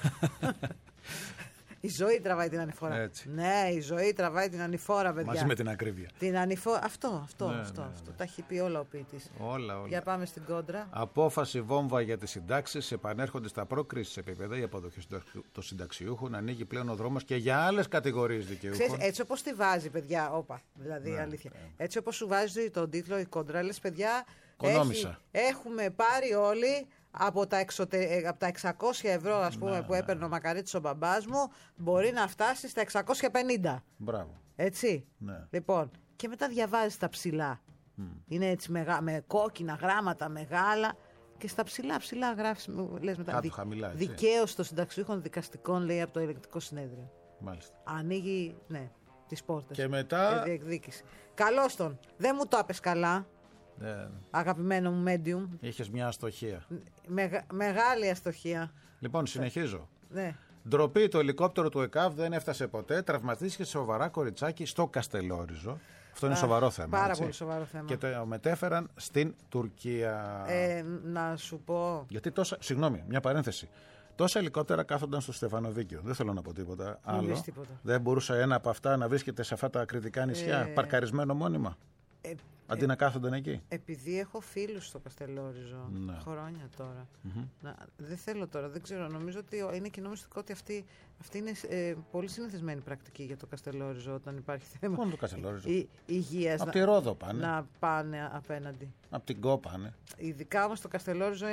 Η ζωή τραβάει την ανηφόρα. Έτσι. Ναι, η ζωή τραβάει την ανηφόρα, παιδιά. Μαζί με την ακρίβεια. Την ανηφόρα. Αυτό. Ναι. Τα έχει πει όλα ο ποιητής. Όλα. Για πάμε στην κόντρα. Απόφαση βόμβα για τις συντάξεις. Επανέρχονται στα προκρίσεις επίπεδα. Η αποδοχή των συνταξιούχων. Ανοίγει πλέον ο δρόμος και για άλλες κατηγορίες δικαιούχων. Ξέρεις, έτσι όπως τη βάζει, παιδιά. Δηλαδή, αλήθεια. Έτσι όπως σου βάζει τον τίτλο η κόντρα, λες, παιδιά. Έχουμε πάρει όλοι. Από τα 600 ευρώ, ας πούμε, που έπαιρνε ο Μακαρίτης ο μπαμπάς μου, μπορεί να φτάσει στα 650. Μπράβο. Έτσι. Ναι. Λοιπόν, και μετά διαβάζεις τα ψηλά. Είναι έτσι με κόκκινα γράμματα μεγάλα. Και στα ψηλά γράφεις, λες μετά. Δικαίωση των συνταξιούχων δικαστικών, λέει, από το ελεγκτικό συνέδριο. Μάλιστα. Ανοίγει, ναι, τις πόρτες. Και μετά. Διεκδίκηση. Καλώς τον. Δεν μου το έπες καλά. Αγαπημένο μου medium. Είχες μια αστοχία. Μεγάλη αστοχία. Λοιπόν, συνεχίζω. Ναι. Ντροπή, το ελικόπτερο του ΕΚΑΒ δεν έφτασε ποτέ. Τραυματίστηκε σοβαρά κοριτσάκι στο Καστελόριζο. Αυτό είναι σοβαρό θέμα. Πάρα έτσι. πολύ σοβαρό θέμα. Και το μετέφεραν στην Τουρκία. Να σου πω. Γιατί τόσα. Συγγνώμη, μια παρένθεση. Τόσα ελικόπτερα κάθονταν στο Στεφανοδίκιο. Δεν θέλω να πω τίποτα άλλο. Τίποτα. Δεν μπορούσε ένα από αυτά να βρίσκεται σε αυτά τα κρητικά νησιά, παρκαρισμένο μόνιμα. Αντί να κάθονταν εκεί. Επειδή έχω φίλους στο Καστελόριζο χρόνια τώρα. Δεν θέλω τώρα, δεν ξέρω. Νομίζω ότι είναι κοινό μυστικό ότι αυτή είναι πολύ συνηθισμένη πρακτική για το Καστελόριζο όταν υπάρχει θέμα. Μόνο το Καστελόριζο. Υγείας. Από τη Ρόδο πάνε. Να πάνε απέναντι. Από την Κό πάνε. Ειδικά όμως το Καστελόριζο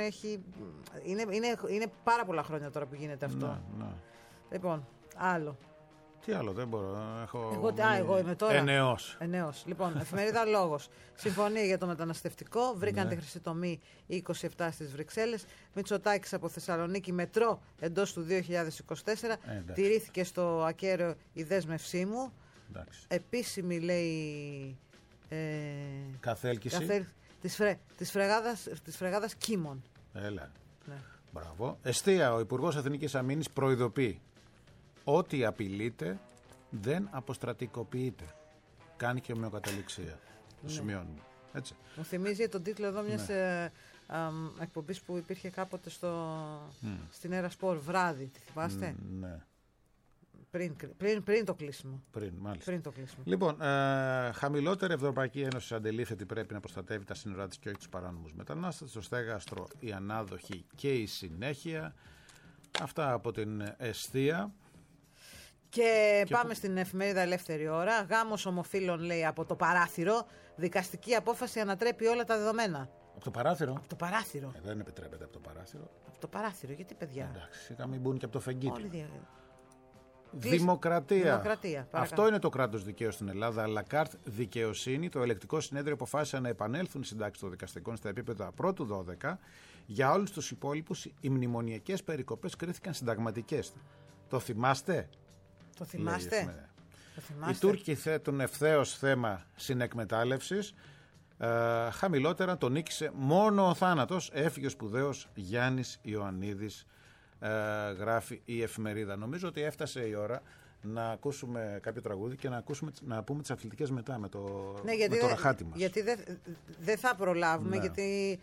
είναι πάρα πολλά χρόνια τώρα που γίνεται αυτό. Ναι. Λοιπόν, άλλο. Τι άλλο, δεν μπορώ. Εγώ είμαι τώρα. Ενεός. Λοιπόν, εφημερίδα Λόγος. Συμφωνία για το μεταναστευτικό. Βρήκαν τη χρυσή τομή οι 27 στις Βρυξέλλες. Μητσοτάκης από Θεσσαλονίκη, μετρό εντός του 2024. Τηρήθηκε στο ακέραιο η δέσμευσή μου. Επίσημη, λέει, καθέλκυση της φρεγάδας Κίμων. Έλα. Ναι. Μπράβο. Εστία, ο Υπουργός Εθνικής Αμήνης προειδοποιεί. Ό,τι απειλείται δεν αποστρατικοποιείται. Κάνει και ομοιοκαταληξία. Το σημειώνουμε. Έτσι. Μου θυμίζει τον τίτλο εδώ μιας εκπομπής που υπήρχε κάποτε στην Έρα Σπορ, βράδυ. Τη θυμάστε? Ναι. Πριν το κλείσιμο. Πριν το κλείσιμο. Λοιπόν, χαμηλότερη Ευρωπαϊκή Ένωση αντελήφθη ότι πρέπει να προστατεύει τα σύνορά της και όχι τους παράνομους μετανάστες. Στο στέγαστρο η ανάδοχη και η συνέχεια. Αυτά από την Εστία. Και πάμε στην εφημερίδα Ελεύθερη Ώρα. Γάμος ομοφύλων, λέει, από το παράθυρο. Δικαστική απόφαση ανατρέπει όλα τα δεδομένα. Από το παράθυρο? Από το παράθυρο. Δεν επιτρέπεται από το παράθυρο. Από το παράθυρο, γιατί, παιδιά? Εντάξει, είχαμε μπουν και από το φεγγίτι. Δημοκρατία. Αυτό είναι το κράτος δικαίου στην Ελλάδα. Λακάρτ δικαιοσύνη. Το ελεκτικό συνέδριο αποφάσισε να επανέλθουν οι συντάξεις των δικαστικών στα επίπεδα πρώτου 12. Για όλους τους υπόλοιπους, οι μνημονιακές περικοπές κρίθηκαν συνταγματικές. Το θυμάστε? Το θυμάστε? Οι Τούρκοι θέτουν ευθέως θέμα συνεκμετάλλευσης. Χαμηλότερα τον νίκησε μόνο ο θάνατος. Έφυγε ο σπουδαίος Γιάννης Ιωαννίδης, γράφει η εφημερίδα. Νομίζω ότι έφτασε η ώρα να ακούσουμε κάποιο τραγούδι και να πούμε τις αθλητικές μετά με το ραχάτι μας. Γιατί δεν θα προλάβουμε, γιατί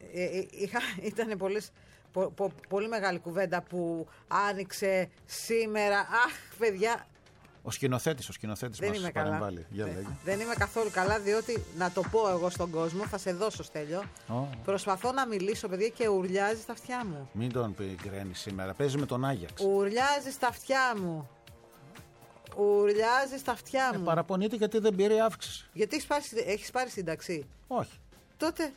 ήταν πολύ μεγάλη κουβέντα που άνοιξε σήμερα. Αχ, παιδιά. Ο σκηνοθέτης μας παρεμβάλλει. Δεν είμαι καθόλου καλά, διότι, να το πω εγώ στον κόσμο, θα σε δώσω, Στέλιο. Προσπαθώ να μιλήσω, παιδιά, και ουρλιάζει στα αυτιά μου. Μην τον πικραίνει σήμερα. Παίζει με τον Άγιαξ. Ουρλιάζει στα αυτιά μου. Ουρλιάζει στα αυτιά μου. Παραπονείται γιατί δεν πήρε αύξηση. Γιατί έχεις πάρει σύνταξη? Όχι. Τότε.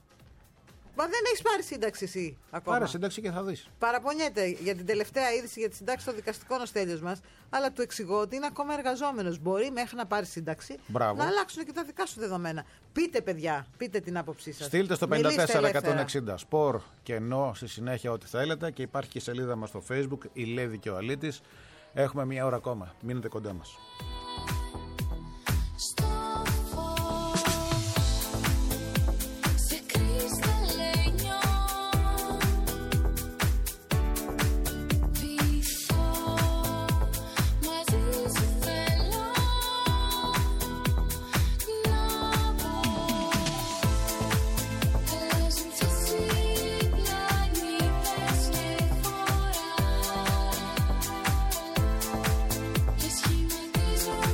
Μα δεν έχεις πάρει σύνταξη εσύ ακόμα. Πάρε σύνταξη και θα δεις. Παραπονιέται για την τελευταία είδηση για τη σύνταξη των δικαστικών ο Στέλιος μας, αλλά του εξηγώ ότι είναι ακόμα εργαζόμενος. Μπορεί μέχρι να πάρει σύνταξη να αλλάξουν και τα δικά σου δεδομένα. Πείτε, παιδιά, πείτε την άποψή σας. Στείλτε στο 54160 σπορ και ενώ στη συνέχεια ό,τι θέλετε, και υπάρχει και η σελίδα μας στο Facebook, η Λέδη και ο Αλίτης. Έχουμε μία ώρα ακόμα. Μείνετε κοντά μας. Σχηματίζω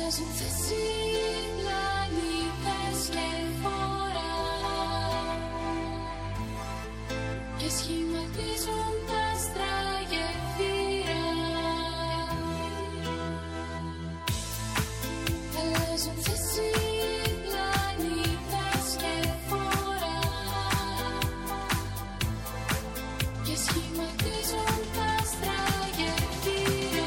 Αλλάζουν θέση πλανήτες και φορά και σχηματίζουν τα άστρα γεφύρα. Αλλάζουν θέση πλανήτες και φορά και σχηματίζουν τα άστρα γεφύρα.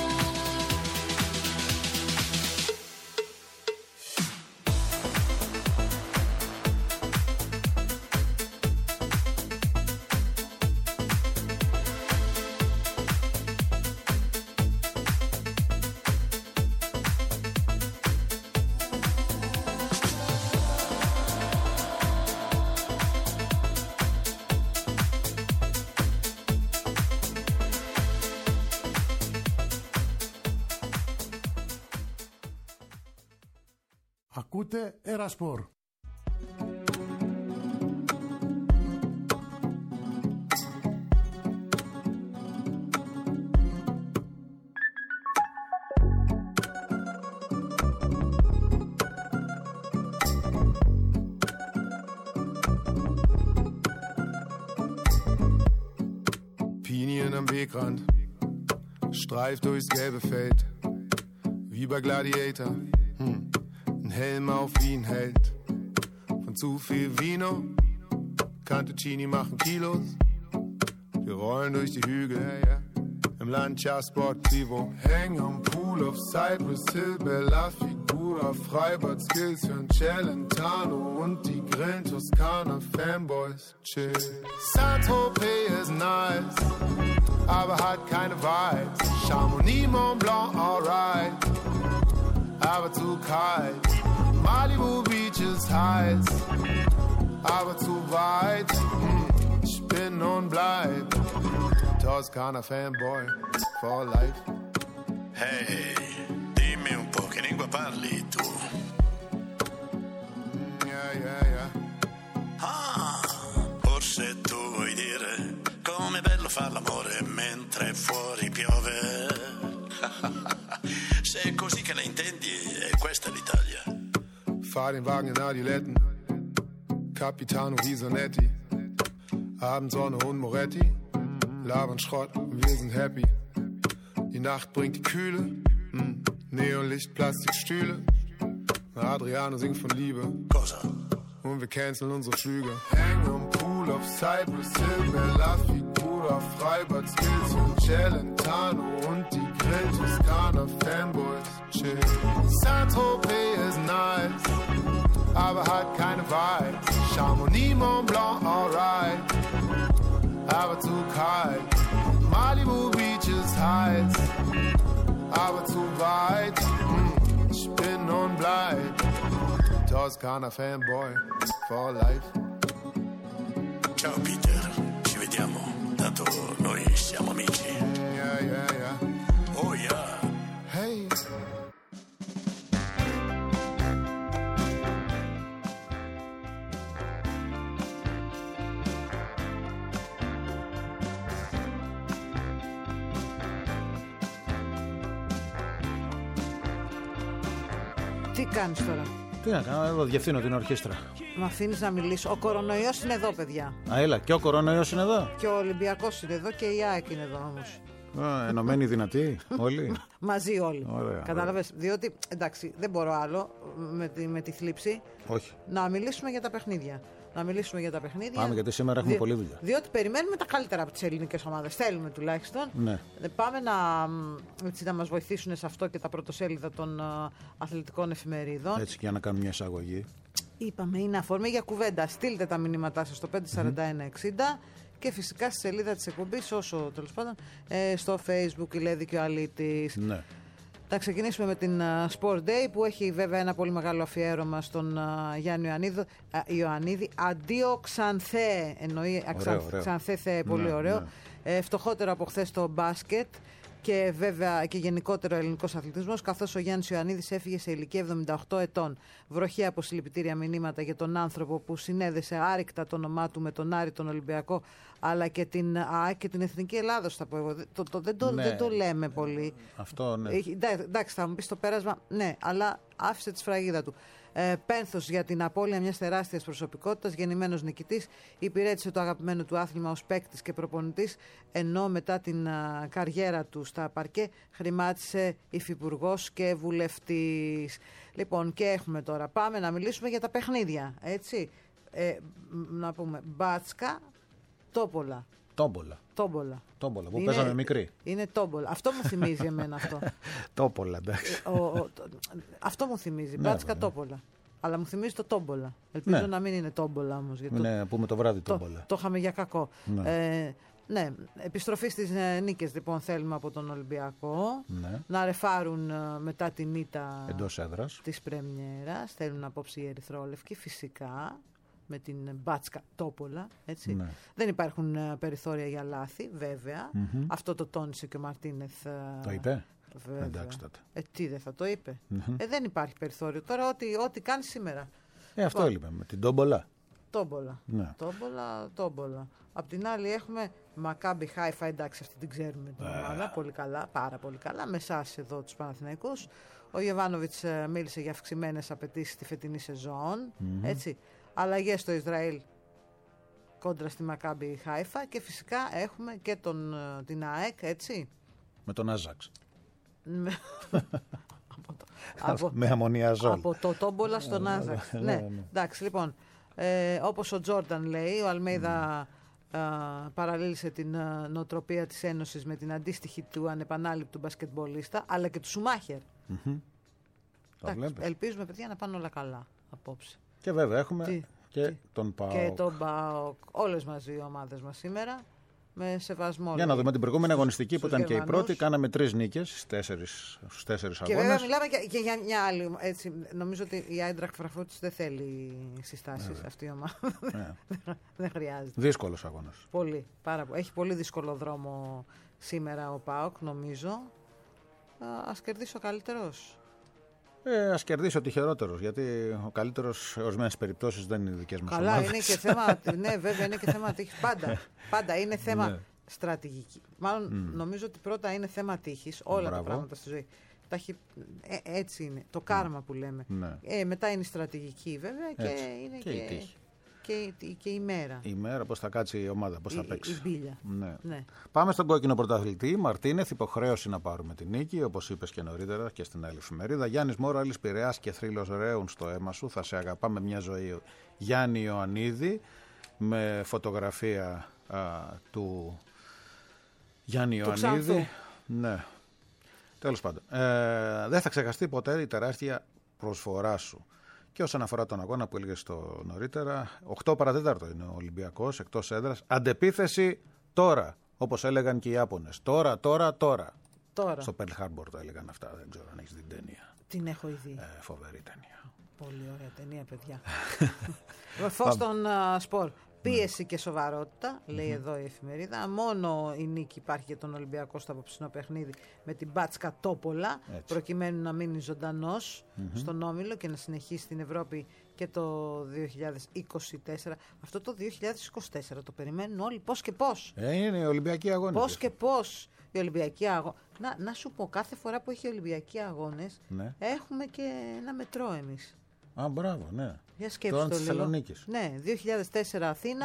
Ακούτε Ερασπορ. Pinien am Wegrand, streift durchs gelbe Feld, wie bei Gladiator. Ein Helm auf wie ein Held. Von zu viel Vino, Cantuccini machen Kilos. Wir rollen durch die Hügel, im Lancia Sportivo. Hängen am Pool auf Cypress Hill, Bella Figura, Freibad Skills für Celentano und die Grillen Toskana Fanboys chill. Saint-Tropez ist nice, aber hat keine Vibes. Chamonix, Mont Blanc, alright, aber zu kalt. Malibu Beach ist heiß, aber zu weit. Ich bin und bleib Toskana Fanboy for life. Hey, dimmi un po' che lingua parli tu? Yeah. Ah, forse tu vuoi dire com'è bello far l'amore mentre fuori piove. Se è così che la intendi, è questa l'Italia. Fahr den Wagen in Adiletten, Capitano Risonetti, Abendsonne und Moretti, labern Schrott, wir sind happy. Die Nacht bringt die Kühle, Neonlicht, Plastikstühle, Adriano singt von Liebe. Cosa? Und wir canceln unsere Flüge. Hängen am Pool auf Cypress Hill, Bella Figura, Freibad Skills und Celentano und die Grill Toskana Fanboys chill. Saint-Tropez ist nice, aber hat keine Vibes. Chamonix, Mont Blanc, alright, aber zu kalt. Malibu Beach ist heiß, aber zu weit. Ich bin und bleib Toskana Fanboy for life. Ciao Peter, ci vediamo, tanto noi siamo amici. Yeah. Oh yeah. Hey. Τι κάνεις τώρα? Τι να κάνω, εδώ διευθύνω την ορχήστρα. Μ' αφήνεις να μιλήσω? Ο κορονοϊός είναι εδώ, παιδιά. Α, έλα, και ο κορονοϊός είναι εδώ. Και ο Ολυμπιακός είναι εδώ και η ΑΕΚ είναι εδώ όμως. Ενωμένοι δυνατοί, όλοι. Μαζί όλοι. Ωραία, κατάλαβες? Διότι, εντάξει, δεν μπορώ άλλο με τη θλίψη. Όχι. Να μιλήσουμε για τα παιχνίδια. Πάμε, γιατί σήμερα έχουμε πολλή δουλειά. Διότι περιμένουμε τα καλύτερα από τις ελληνικές ομάδες. Θέλουμε τουλάχιστον. Ναι. Πάμε να μας βοηθήσουν σε αυτό και τα πρωτοσέλιδα των αθλητικών εφημερίδων. Έτσι, και για να κάνουμε μια εισαγωγή. Είπαμε, είναι αφορμή για κουβέντα. Στείλτε τα μηνύματά σας στο 54160 και φυσικά στη σελίδα της εκπομπής, όσο τέλος πάντων, στο Facebook, η Λέδη και ο Αλήτης. Ναι. Θα ξεκινήσουμε με την Sport Day, που έχει βέβαια ένα πολύ μεγάλο αφιέρωμα στον Γιάννη Ιωαννίδη. Αντίο Ξανθέ, εννοεί Ξανθέ Θεέ, πολύ ωραίο. Ναι. Φτωχότερο από χθες το μπάσκετ. και βέβαια και γενικότερο ελληνικός αθλητισμός, καθώς ο Γιάννης Ιωαννίδης έφυγε σε ηλικία 78 ετών. Βροχή από συλληπιτήρια μηνύματα για τον άνθρωπο που συνέδεσε άρρηκτα το όνομά του με τον Άρη τον Ολυμπιακό, αλλά και την ΑΕΚ και την Εθνική Ελλάδος, θα πω εγώ. Δεν το λέμε πολύ. Αυτό, ναι. Εντάξει, θα μου πει το πέρασμα, ναι, αλλά άφησε τη σφραγίδα του. Πένθος για την απώλεια μιας τεράστιας προσωπικότητας, γεννημένος νικητής, υπηρέτησε το αγαπημένο του άθλημα ως παίκτης και προπονητής, ενώ μετά την καριέρα του στα παρκέ χρημάτισε υφυπουργός και βουλευτής. Λοιπόν, και έχουμε τώρα, πάμε να μιλήσουμε για τα παιχνίδια, έτσι. Να πούμε Μπάτσκα, Τόπολα. Τόμπολα. Που παίζαμε μικρή. Είναι τόμπολα. Αυτό μου θυμίζει εμένα αυτό. Τόπολα, εντάξει. Αυτό μου θυμίζει. Μπάτσκα, Τόπολα. Αλλά μου θυμίζει το τόμπολα. Ελπίζω να μην είναι τόμπολα όμως. Ναι, πούμε το βράδυ τόμπολα. Το είχαμε για κακό. Ναι, επιστροφή στις νίκες λοιπόν θέλουμε από τον Ολυμπιακό. Ναι. Να ρεφάρουν μετά την ήττα εντός έδρας της πρεμιέρας. Θέλουν απόψε οι ερυθρόλευκοι, φυσικά. Με την Μπάτσκα Τόπολα, έτσι. Ναι. Δεν υπάρχουν περιθώρια για λάθη, βέβαια. Αυτό το τόνισε και ο Μαρτίνεθ. Το είπε. Βέβαια. Εντάξει τότε. Τι δεν θα το είπε. Δεν υπάρχει περιθώριο. Τώρα ό,τι κάνει σήμερα. Αυτό έλειπε με την Τόμπολα. Ναι. Τόμπολα. Απ' την άλλη έχουμε Μακάμπι Χάιφα, εντάξει, αυτή την ξέρουμε την ομάδα. Πολύ καλά, πάρα πολύ καλά. Με εσάς εδώ τους Παναθηναϊκούς. Ο Γιοβάνοβιτς μίλησε για αυξημένες απαιτήσεις στη φετινή σεζόν. Έτσι. Αλλαγές στο Ισραήλ κόντρα στη Μακάμπι Χάιφα και φυσικά έχουμε και την ΑΕΚ, έτσι. Με τον Άζαξ. Με αμμονιαζόλ. Από το Τόμπολα στον Άζαξ. Ναι, εντάξει, λοιπόν, όπως ο Τζόρνταν λέει, ο Αλμέιδα παραλύλησε την νοοτροπία της Ένωσης με την αντίστοιχη του ανεπανάληπτου μπασκετμπολίστα, αλλά και του Σουμάχερ. Ελπίζουμε, παιδιά, να πάνε όλα καλά απόψε. Και βέβαια έχουμε τον ΠΑΟΚ. Και τον ΠΑΟΚ. Όλες μαζί οι ομάδες μας σήμερα. Με σεβασμό. Για να δούμε την προηγούμενη αγωνιστική που ήταν Γερμανούς. Και η πρώτη. Κάναμε 3 νίκες στους 4 αγώνες. Και βέβαια μιλάμε και για μια άλλη. Έτσι, νομίζω ότι η Άιντραχτ Φραγκφούρτης δεν θέλει συστάσεις αυτή η ομάδα. Δεν χρειάζεται. Δύσκολος αγώνας. Πολύ. Έχει πολύ δύσκολο δρόμο σήμερα ο ΠΑΟΚ, νομίζω. Ας κερδίσει ο καλύτερος. Ας κερδίσει ο τυχερότερος, γιατί ο καλύτερος σε ορισμένες περιπτώσεις δεν είναι οι δικές μας ομάδες. ομάδες. Είναι και θέμα, ναι, βέβαια είναι και θέμα τύχης. Πάντα είναι θέμα στρατηγική. Μάλλον νομίζω ότι πρώτα είναι θέμα τύχης, όλα τα πράγματα στη ζωή. Έτσι είναι, το κάρμα που λέμε. Μετά είναι η στρατηγική βέβαια και είναι και η τύχη. Και η μέρα. Η μέρα, πώς θα κάτσει η ομάδα, πώς θα παίξει. Η μπίλια. Ναι. Πάμε στον κόκκινο πρωταθλητή. Μαρτίνεθ, υποχρέωση να πάρουμε την νίκη, όπως είπες και νωρίτερα και στην άλλη εφημερίδα. Γιάννης Μόρο, Άλλης Πειραιάς και Θρύλος ρέουν στο αίμα σου. Θα σε αγαπάμε μια ζωή. Γιάννη Ιωαννίδη, με φωτογραφία του Γιάννη Ιωαννίδη. Ναι. Τέλος πάντων. Δεν θα ξεχαστεί ποτέ η τεράστια προσφορά σου. Και όσον αφορά τον αγώνα που έλεγες νωρίτερα, 8 παρατέταρτο είναι ο Ολυμπιακός εκτός έδρας. Αντεπίθεση τώρα, όπως έλεγαν και οι Ιάπωνες. Τώρα. Στο Pearl Harbor το έλεγαν αυτά. Δεν ξέρω αν έχεις δει την ταινία. Την έχω δει. Φοβερή ταινία. Πολύ ωραία ταινία, παιδιά. Φως στον σπορ. Πίεση και σοβαρότητα, λέει εδώ η εφημερίδα. Μόνο η νίκη υπάρχει για τον Ολυμπιακό στο απόψινό παιχνίδι με την Μπάτσκα Τόπολα, προκειμένου να μείνει ζωντανός στον Όμιλο και να συνεχίσει στην Ευρώπη και το 2024. Αυτό το 2024 το περιμένουν όλοι πώς και πώς. Είναι οι Ολυμπιακοί αγώνες. Πώς και πώς. Οι Ολυμπιακοί αγώνες. Να σου πω, κάθε φορά που έχει Ολυμπιακοί αγώνες, έχουμε και ένα μετρό εμείς. Μπράβο, ναι. Για σκέψου το λίγο. Ναι, 2004 Αθήνα,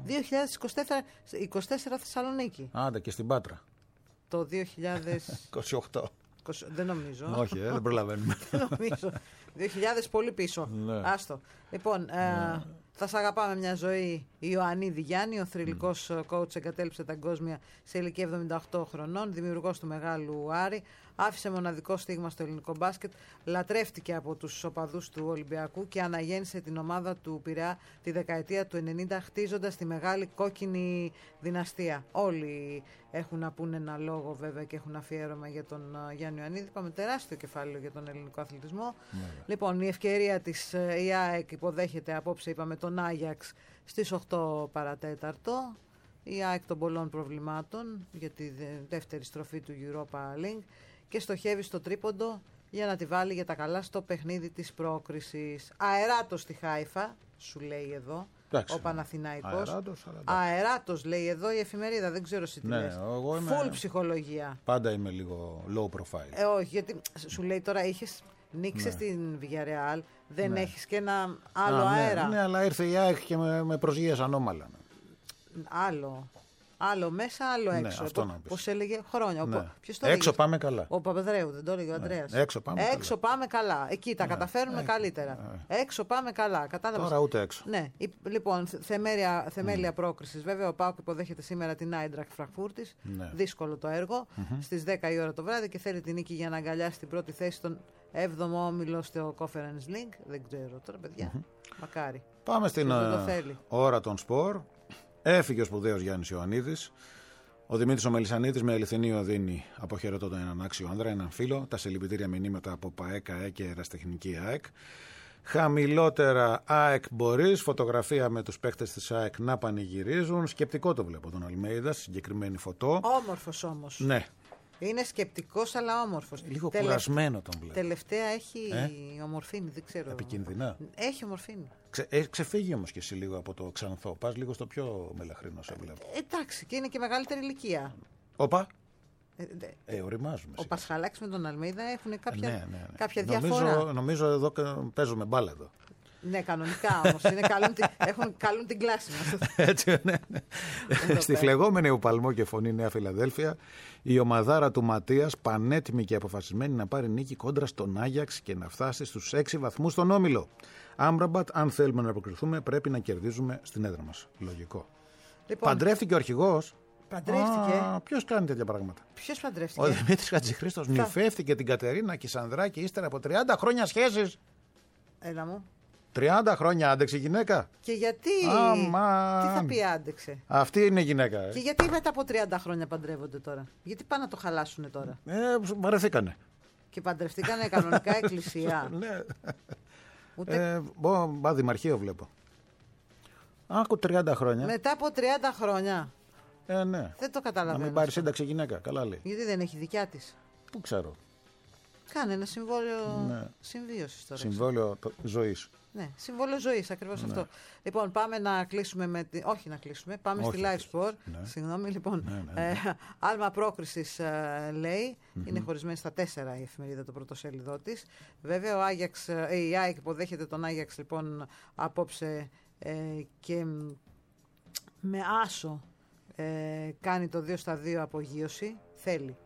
2024 Θεσσαλονίκη. Άντε και στην Πάτρα. Το 2028. Δεν νομίζω. Όχι, δεν προλαβαίνουμε. Δεν νομίζω. 2000 πολύ πίσω. Άστο. Λοιπόν, θα σ' αγαπάμε μια ζωή. Ιωαννίδη Γιάννη, ο θρυλικός coach, εγκατέλειψε τα Γκόσμια σε ηλικία 78 χρονών, δημιουργός του Μεγάλου Άρη. Άφησε μοναδικό στίγμα στο ελληνικό μπάσκετ, λατρεύτηκε από τους οπαδούς του Ολυμπιακού και αναγέννησε την ομάδα του Πειραιά τη δεκαετία του 90, χτίζοντας τη μεγάλη κόκκινη δυναστεία. Όλοι έχουν να πούνε ένα λόγο βέβαια και έχουν αφιέρωμα για τον Γιάννη Ιωαννίδη. Είπαμε τεράστιο κεφάλαιο για τον ελληνικό αθλητισμό. Λοιπόν, η ευκαιρία της η ΑΕΚ υποδέχεται απόψε, είπαμε, τον Άγιαξ στις 8 παρατέταρτο. η ΑΕΚ των πολλών προβλημάτων για τη δεύτερη στροφή του Europa League και στοχεύει στο τρίποντο για να τη βάλει για τα καλά στο παιχνίδι της πρόκρισης. Αεράτος στη Χάιφα, σου λέει εδώ. Ο Παναθηναϊκός. Αεράτος λέει εδώ η εφημερίδα, δεν ξέρω εσύ τι λες. Full ψυχολογία. Πάντα είμαι λίγο low profile. Όχι, γιατί σου λέει τώρα νίξες στην Villarreal, δεν έχεις και ένα άλλο αέρα. Ναι, αλλά ήρθε η ΑΕΚ και με προσγείες ανώμαλα. Άλλο μέσα, άλλο έξω. Πώς έλεγε χρόνια. Ναι. Έξω πάμε καλά. Ο Παπαδρέου, δεν το έλεγε ο Ανδρέας. Έξω πάμε καλά. Εκεί τα καταφέρνουμε καλύτερα. Έξω πάμε καλά. Κατάλαβες. Τώρα ούτε έξω. Ναι. Λοιπόν, θεμέλια πρόκρισης. Βέβαια, ο ΠΑΟΚ υποδέχεται σήμερα την Άιντραχτ Φραγκφούρτης. Ναι. Δύσκολο το έργο. Στις 10 η ώρα το βράδυ και θέλει την νίκη για να αγκαλιάσει την πρώτη θέση στον 7ο όμιλο στο Conference League. Δεν ξέρω τώρα, παιδιά. Μακάρι. Πάμε στην ώρα των σπορ. Έφυγε ο σπουδαίος Γιάννης Ιωαννίδης. Ο Δημήτρης ο Μελισσανίδης με αληθινή οδύνη αποχαιρετώ τον έναν άξιο άνδρα, έναν φίλο. Τα συλληπιτήρια μηνύματα από ΠΑΕΚ, ΑΕΚ και Ερασιτεχνική ΑΕΚ. Χαμηλότερα ΑΕΚ Μπορείς, φωτογραφία με τους παίκτες της ΑΕΚ να πανηγυρίζουν. Σκεπτικό το βλέπω τον Αλμέιδα, συγκεκριμένη φωτό. Όμορφος όμως. Ναι. Είναι σκεπτικός αλλά όμορφος. Λίγο κουρασμένο τον βλέπω. Τελευταία έχει ομορφήνη, δεν ξέρω. Επικίνδυνα. Έχει ομορφήνη. Ξεφύγει όμως και εσύ λίγο από το ξανθό. Πας λίγο στο πιο μελαχρινό σε βλέπω. Εντάξει, και είναι και μεγαλύτερη ηλικία. Όπα. Οριμάζουμε. Ο Πασχαλάκης με τον Αλμέιδα έχουν κάποια διαφορά. Νομίζω εδώ παίζουμε μπάλα εδώ. Ναι, κανονικά όμως. Καλούν την κλάση μας. Έτσι, ναι. Στη φλεγόμενη Ουπαλμό και Φωνή Νέα Φιλαδέλφια, η ομαδάρα του Ματίας πανέτοιμη και αποφασισμένη να πάρει νίκη κόντρα στον Άγιαξ και να φτάσει στους 6 βαθμούς στον όμιλο. Άμραμπατ, αν θέλουμε να αποκριθούμε, πρέπει να κερδίζουμε στην έδρα μας. Λογικό. Λοιπόν, παντρεύτηκε ο αρχηγός. Παντρεύτηκε. Ποιος κάνει τέτοια πράγματα? Ποιος παντρεύτηκε? Ο Δημήτρης Χατζηχρήστος νυφεύτηκε την Κατερίνα Κισανδράκη ύστερα από 30 χρόνια σχέσεις. Έλα μου. 30 χρόνια άντεξε η γυναίκα. Και γιατί. Τι θα πει άντεξε? Αυτή είναι η γυναίκα. Και γιατί μετά από 30 χρόνια παντρεύονται τώρα? Γιατί πάνε να το χαλάσουνε τώρα? Βαρεθήκανε. Και παντρευτήκανε κανονικά εκκλησία. Ναι. Δημαρχείο βλέπω. Άκου 30 χρόνια. Μετά από 30 χρόνια. Ναι. Δεν το καταλαβαίνω. Να μην πάρει σύνταξη η γυναίκα. Καλά λέει. Γιατί δεν έχει δικιά της? Πού ξέρω. Κάνε ένα συμβόλαιο συμβίωσης τώρα. Συμβόλαιο ζωής. Ναι, συμβόλαιο ζωής, ακριβώς αυτό. Λοιπόν, πάμε να κλείσουμε όχι να κλείσουμε, πάμε στη Live Sport. Ναι. Συγγνώμη, λοιπόν. Άλμα πρόκρισης λέει, είναι χωρισμένη στα 4 η εφημερίδα, το πρωτοσέλιδό της. Βέβαια, η ΑΕΚ υποδέχεται τον Άγιαξ, λοιπόν, απόψε και με άσο κάνει το 2-2 απογείωση. Θέλει.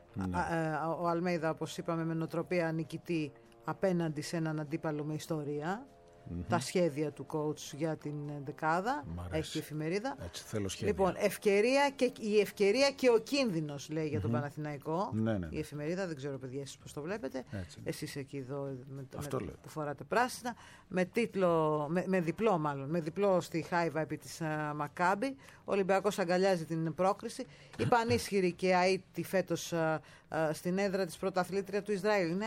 Ο Αλμέιδα, όπως είπαμε, με νοοτροπία νικητή απέναντι σε έναν αντίπαλο με ιστορία. Τα σχέδια του coach για την δεκάδα. Έχει η εφημερίδα. Έτσι, θέλω σχέδια. Λοιπόν, η ευκαιρία και ο κίνδυνος, λέει, για τον Παναθηναϊκό. Ναι. Η εφημερίδα, δεν ξέρω, παιδιά, εσείς πώς το βλέπετε. Εσείς εκεί εδώ που φοράτε πράσινα. Με τίτλο, με διπλό μάλλον. Με διπλό στη Χάιβα επί της Μακάμπι. Ο Ολυμπιακός αγκαλιάζει την πρόκριση. Η πανίσχυρη και αήτη φέτος στην έδρα της πρωταθλήτρια του Ισραήλ. Είναι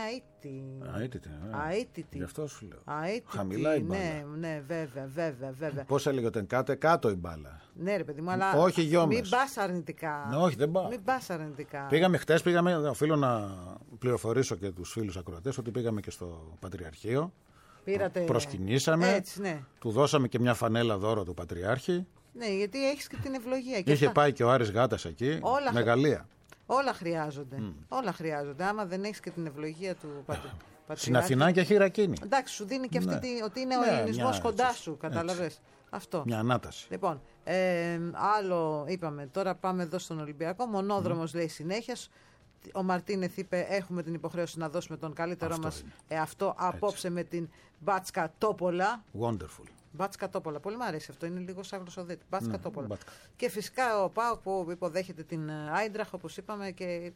αίτητη. Γι' αυτό σου λέω. Χαμηλά η μπάλα. Ναι, βέβαια. Πώς έλεγε ο Τενκάτε, κάτω η μπάλα. Ναι, ρε παιδί μου, αλλά όχι γιόμες. Μην πας αρνητικά. Ναι, όχι, δεν πάω. Μην πας αρνητικά. Πήγαμε χτες, οφείλω να πληροφορήσω και τους φίλους ακροατές ότι πήγαμε και στο Πατριαρχείο. Προσκυνήσαμε. Έτσι, ναι. Του δώσαμε και μια φανέλα δώρο του Πατριάρχη. Ναι, γιατί έχεις και την ευλογία. Είχε πάει και ο Άρης Γάτας εκεί. Μεγαλεία. Όλα χρειάζονται. Όλα χρειάζονται. Άμα δεν έχεις και την ευλογία του Πατριάρχη. Στην Αθηνά και χειρακίνη. Εντάξει, σου δίνει και αυτή ότι είναι ο ελληνισμός κοντά σου. Κατάλαβες. Αυτό. Μια ανάταση. Λοιπόν, άλλο είπαμε. Τώρα πάμε εδώ στον Ολυμπιακό. Μονόδρομος λέει συνέχεια. Ο Μαρτίνεθ είπε: έχουμε την υποχρέωση να δώσουμε τον καλύτερό μας εαυτό απόψε με την Μπάτσκα Τόπολα. Wonderful. Μπάτσκα Τόπολα. Πολύ μου αρέσει αυτό. Είναι λίγο σαν γλωσσοδέτη. Μπάτσκα Τόπολα. Και φυσικά ο ΠΑΟΚ που υποδέχεται την Άιντραχτ, όπως είπαμε, και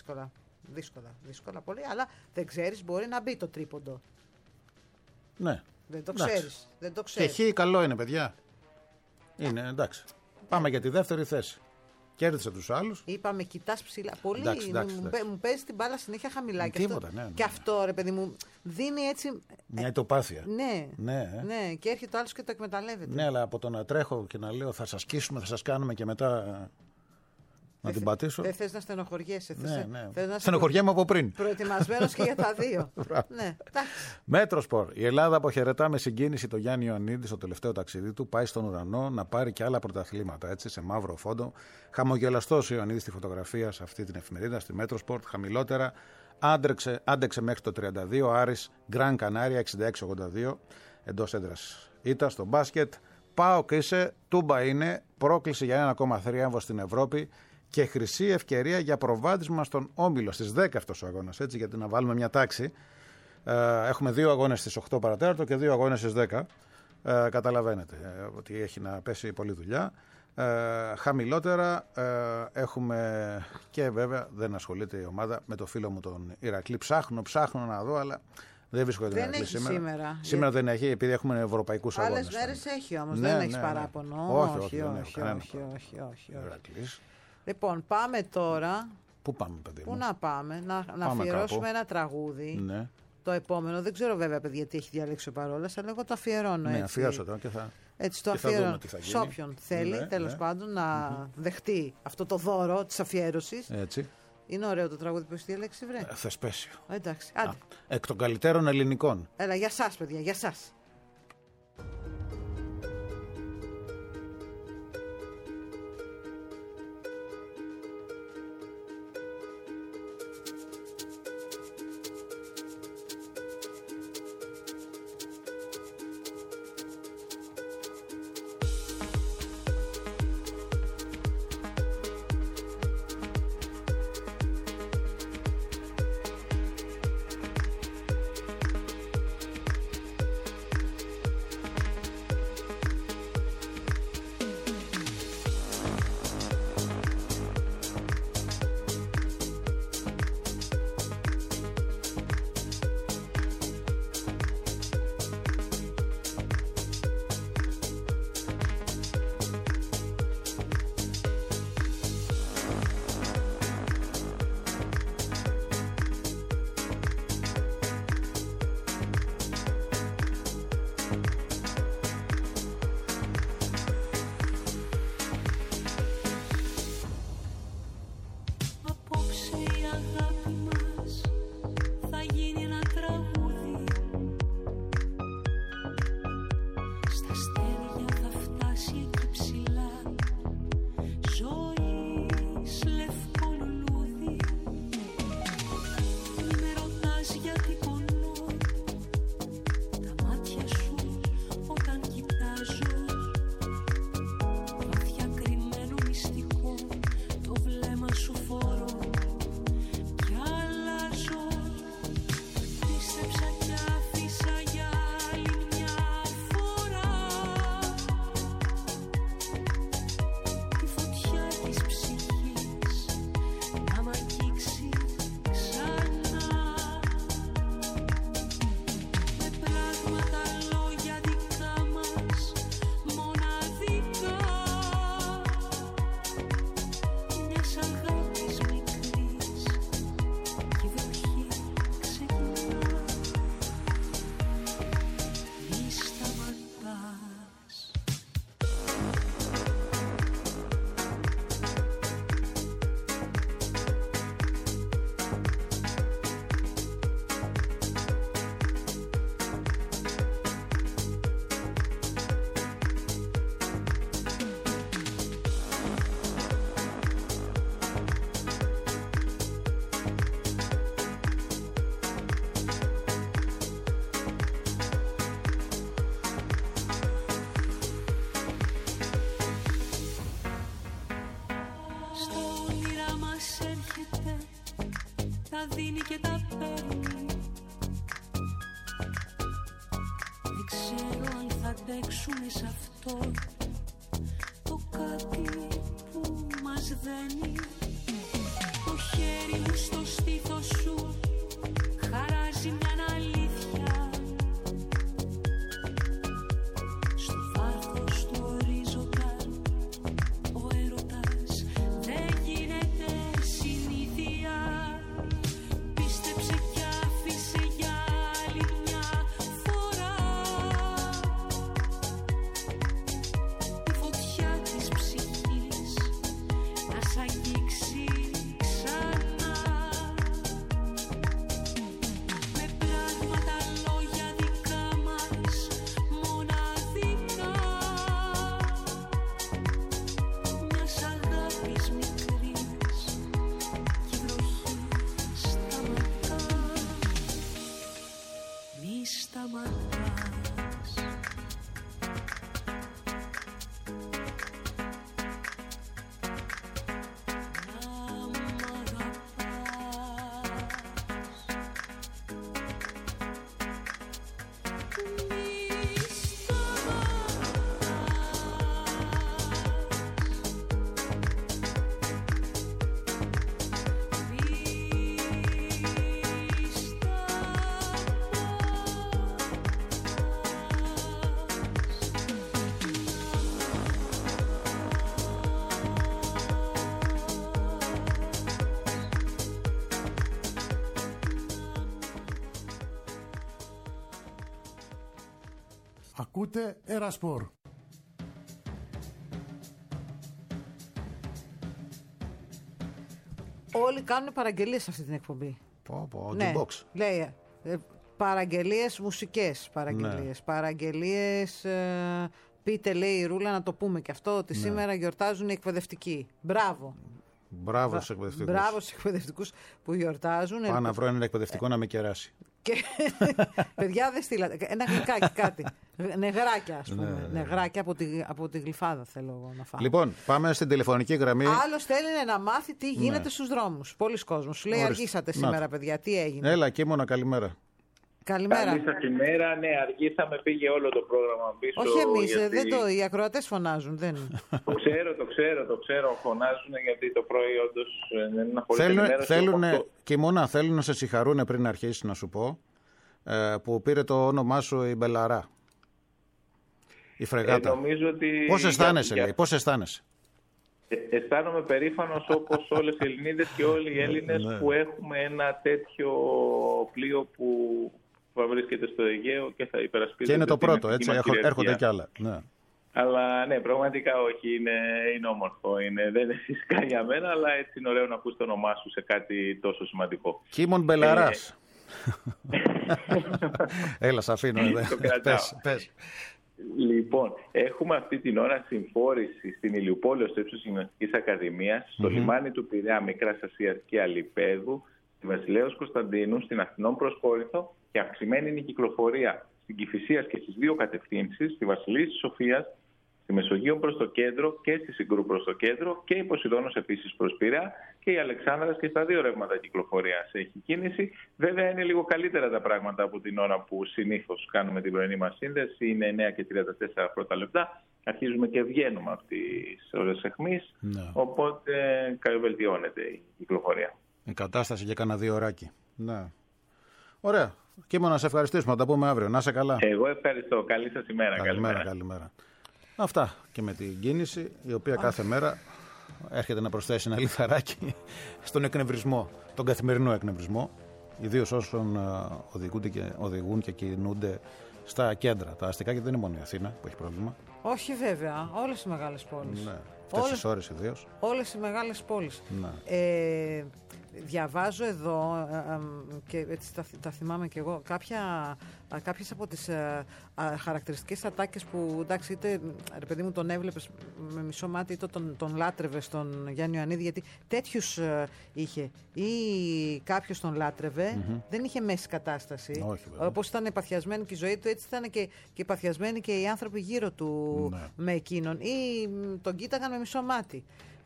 δύσκολα πολύ. Αλλά δεν ξέρεις, μπορεί να μπει το τρίποντο. Ναι. Δεν το ξέρεις. Και χ καλό είναι, παιδιά. Είναι εντάξει. Πάμε για τη δεύτερη θέση. Κέρδισε τους άλλους. Είπαμε, κοιτάς ψηλά. Πολύ. Εντάξει. Μου παίζει την μπάλα συνέχεια χαμηλά. Τίποτα, ναι. Και αυτό, ρε παιδί μου, δίνει έτσι. Μια ητοπάθεια. Ναι, και έρχεται ο άλλος και το εκμεταλλεύεται. Ναι, αλλά από το να τρέχω και να λέω θα σας σκίσουμε, θα σας κάνουμε και μετά να την πατήσω. Δεν θες να στενοχωριέσαι. Ναι. Στενοχωριέμαι από πριν. Προετοιμασμένος και για τα δύο. Ναι, Μέτροσπορ. Η Ελλάδα αποχαιρετά με συγκίνηση το Γιάννη Ιωαννίδη στο τελευταίο ταξίδι του. Πάει στον ουρανό να πάρει και άλλα πρωταθλήματα. Έτσι, σε μαύρο φόντο. Χαμογελαστός ο Ιωαννίδης στη φωτογραφία σε αυτή την εφημερίδα, στη Μέτροσπορ. Χαμηλότερα. Άντεξε μέχρι το 32. Άρης Γκραν Κανάρια 66-82. Εντός έδρας. Ήταν στο μπάσκετ. ΠΑΟΚ είσαι, Τούμπα είναι. Πρόκληση για ένα ακόμα θρίαμβο στην Ευρώπη. Και χρυσή ευκαιρία για προβάδισμα στον Όμιλο στις 10 αυτός ο αγώνας, έτσι, γιατί να βάλουμε μια τάξη. Έχουμε 2 αγώνες στις 8 παρατέταρτο και 2 αγώνες στις 10. Καταλαβαίνετε ότι έχει να πέσει πολλή δουλειά. Χαμηλότερα έχουμε και βέβαια δεν ασχολείται η ομάδα με το φίλο μου τον Ηρακλή. Ψάχνω να δω, αλλά δεν βρίσκω την Ηρακλή σήμερα. Σήμερα δεν έχει, επειδή έχουμε ευρωπαϊκούς αγώνες. Άλλες μέρες έχει όμως, δεν έχει παράπονο. Όχι. Λοιπόν, πάμε τώρα. Πού πάμε, παιδί μου? Πού να πάμε, να αφιερώσουμε ένα τραγούδι. Ναι. Το επόμενο, δεν ξέρω βέβαια, παιδιά, τι έχει διαλέξει ο Παρόλας, αλλά εγώ το αφιερώνω. Ναι, αφιέρωσω τώρα και θα. Έτσι το αφιερώνω. Σε όποιον θέλει, τέλος πάντων, να δεχτεί αυτό το δώρο της αφιέρωσης. Έτσι. Είναι ωραίο το τραγούδι που έχει διαλέξει, βρε. Θεσπέσιο. Εντάξει, άντε. Εκ των καλύτερων ελληνικών. Έλα, για σας, παιδιά, για σας. τα δίνει και τα παίρνει. Δεν ξέρω αν θα αντέξουμε σε αυτό το κάτι που μας δένει. Το χέρι μου στο στήθος σου χαράζει μια αλήθεια. Στο βάθος του ορίζοντα ο έρωτας δεν σταματάς. Ακούτε Ερασπορ. Όλοι κάνουν παραγγελίες σε αυτή την εκπομπή. Ναι, λέει παραγγελίες μουσικές, παραγγελίες. Ναι. Παραγγελίες, πείτε λέει η Ρούλα να το πούμε και αυτό, ότι σήμερα γιορτάζουν οι εκπαιδευτικοί. Μπράβο. Μπράβο στους εκπαιδευτικούς. Μπράβο στους εκπαιδευτικούς που γιορτάζουν. Πάω να βρω έναν εκπαιδευτικό να με κεράσει. Και παιδιά δεν στείλατε. Ένα γλυκάκι κάτι. Νεγράκια, ας πούμε. Νεγράκια από τη Γλυφάδα θέλω εγώ να φάω. Λοιπόν, πάμε στην τηλεφωνική γραμμή. Άλλος θέλει να μάθει τι γίνεται στους δρόμους. Πολλοί κόσμος. Σου λέει αργήσατε σήμερα, παιδιά. Τι έγινε? Έλα, Κίμωνα, καλημέρα. Καλημέρα. Καλή σας ημέρα. Ναι, αργήσαμε, πήγε όλο το πρόγραμμα πίσω. Όχι εμείς, γιατί... οι ακροατές φωνάζουν. Δεν... το ξέρω. Φωνάζουν γιατί το πρωί όντως δεν είναι απολύτως. Θέλουν να σε συγχαρούν πριν αρχίσει να σου πω, που πήρε το όνομά σου η Μπελαρά. Η φρεγάτα. Νομίζω ότι... Πώς αισθάνεσαι, λέει, πώς αισθάνεσαι? Αισθάνομαι περήφανος όπως όλες οι Ελληνίδες και όλοι οι Έλληνες που έχουμε ένα τέτοιο πλοίο που θα βρίσκεται στο Αιγαίο και θα υπερασπίζεται. Και είναι το πρώτο, έτσι, έρχονται κι άλλα. Ναι. Αλλά ναι, πραγματικά όχι, είναι όμορφο. Δεν είναι φυσικά για μένα, αλλά έτσι είναι ωραίο να ακούς το όνομά σου σε κάτι τόσο σημαντικό. Κίμων Μπελαράς. Έλα, σ' αφήνω. Πες. Λοιπόν, έχουμε αυτή την ώρα συμφόρηση στην Ηλιουπόλεω στο ύψος Γυμναστικής Ακαδημίας, στο λιμάνι του Πειραιά, Μικράς Ασίας και Αλιπέδου, στη Βασιλέως Κωνσταντίνου, στην Αθηνών προς Κόρινθο, και αυξημένη είναι η κυκλοφορία στην Κηφισίας και στις δύο κατευθύνσεις, στη Βασιλείας της Σοφίας, στη Μεσογείο προς το κέντρο και στη Συγκρού προς το κέντρο, και η Ποσειδώνος επίσης προς Πειραιά, και η Αλεξάνδρας, και στα δύο ρεύματα κυκλοφορίας έχει κίνηση. Βέβαια είναι λίγο καλύτερα τα πράγματα από την ώρα που συνήθως κάνουμε την πρωινή μας σύνδεση. Είναι 9 και 34 πρώτα λεπτά. Αρχίζουμε και βγαίνουμε από τις ώρες αιχμής, οπότε βελτιώνεται η κυκλοφορία. Η κατάσταση για κάνα 2 ωράκι. Ναι. Ωραία. Κίμωνα, να σε ευχαριστήσουμε. Θα τα πούμε αύριο. Να είσαι καλά. Εγώ ευχαριστώ. Καλή σας ημέρα. Καλημέρα. Αυτά και με την κίνηση, η οποία κάθε μέρα έρχεται να προσθέσει ένα λιθαράκι στον εκνευρισμό, τον καθημερινό εκνευρισμό, ιδίως όσων οδηγούν και κινούνται στα κέντρα. Τα αστικά, και δεν είναι μόνο η Αθήνα που έχει πρόβλημα. Όχι βέβαια, όλες οι μεγάλες πόλεις. Ναι, αυτές τις ώρες ιδίως. Όλες οι μεγάλες πόλεις. Ναι. Διαβάζω εδώ και έτσι τα θυμάμαι και εγώ κάποιες από τις χαρακτηριστικές ατάκες που, εντάξει, είτε ρε παιδί μου τον έβλεπες με μισό μάτι είτε τον λάτρευες τον Γιάννη Ιωαννίδη, γιατί τέτοιους είχε, ή κάποιος τον λάτρευε, δεν είχε μέση κατάσταση. Όπως ήταν παθιασμένη και η ζωή του, έτσι ήταν και παθιασμένοι και οι άνθρωποι γύρω του με εκείνον, ή τον κοίταγαν με μισό μάτι.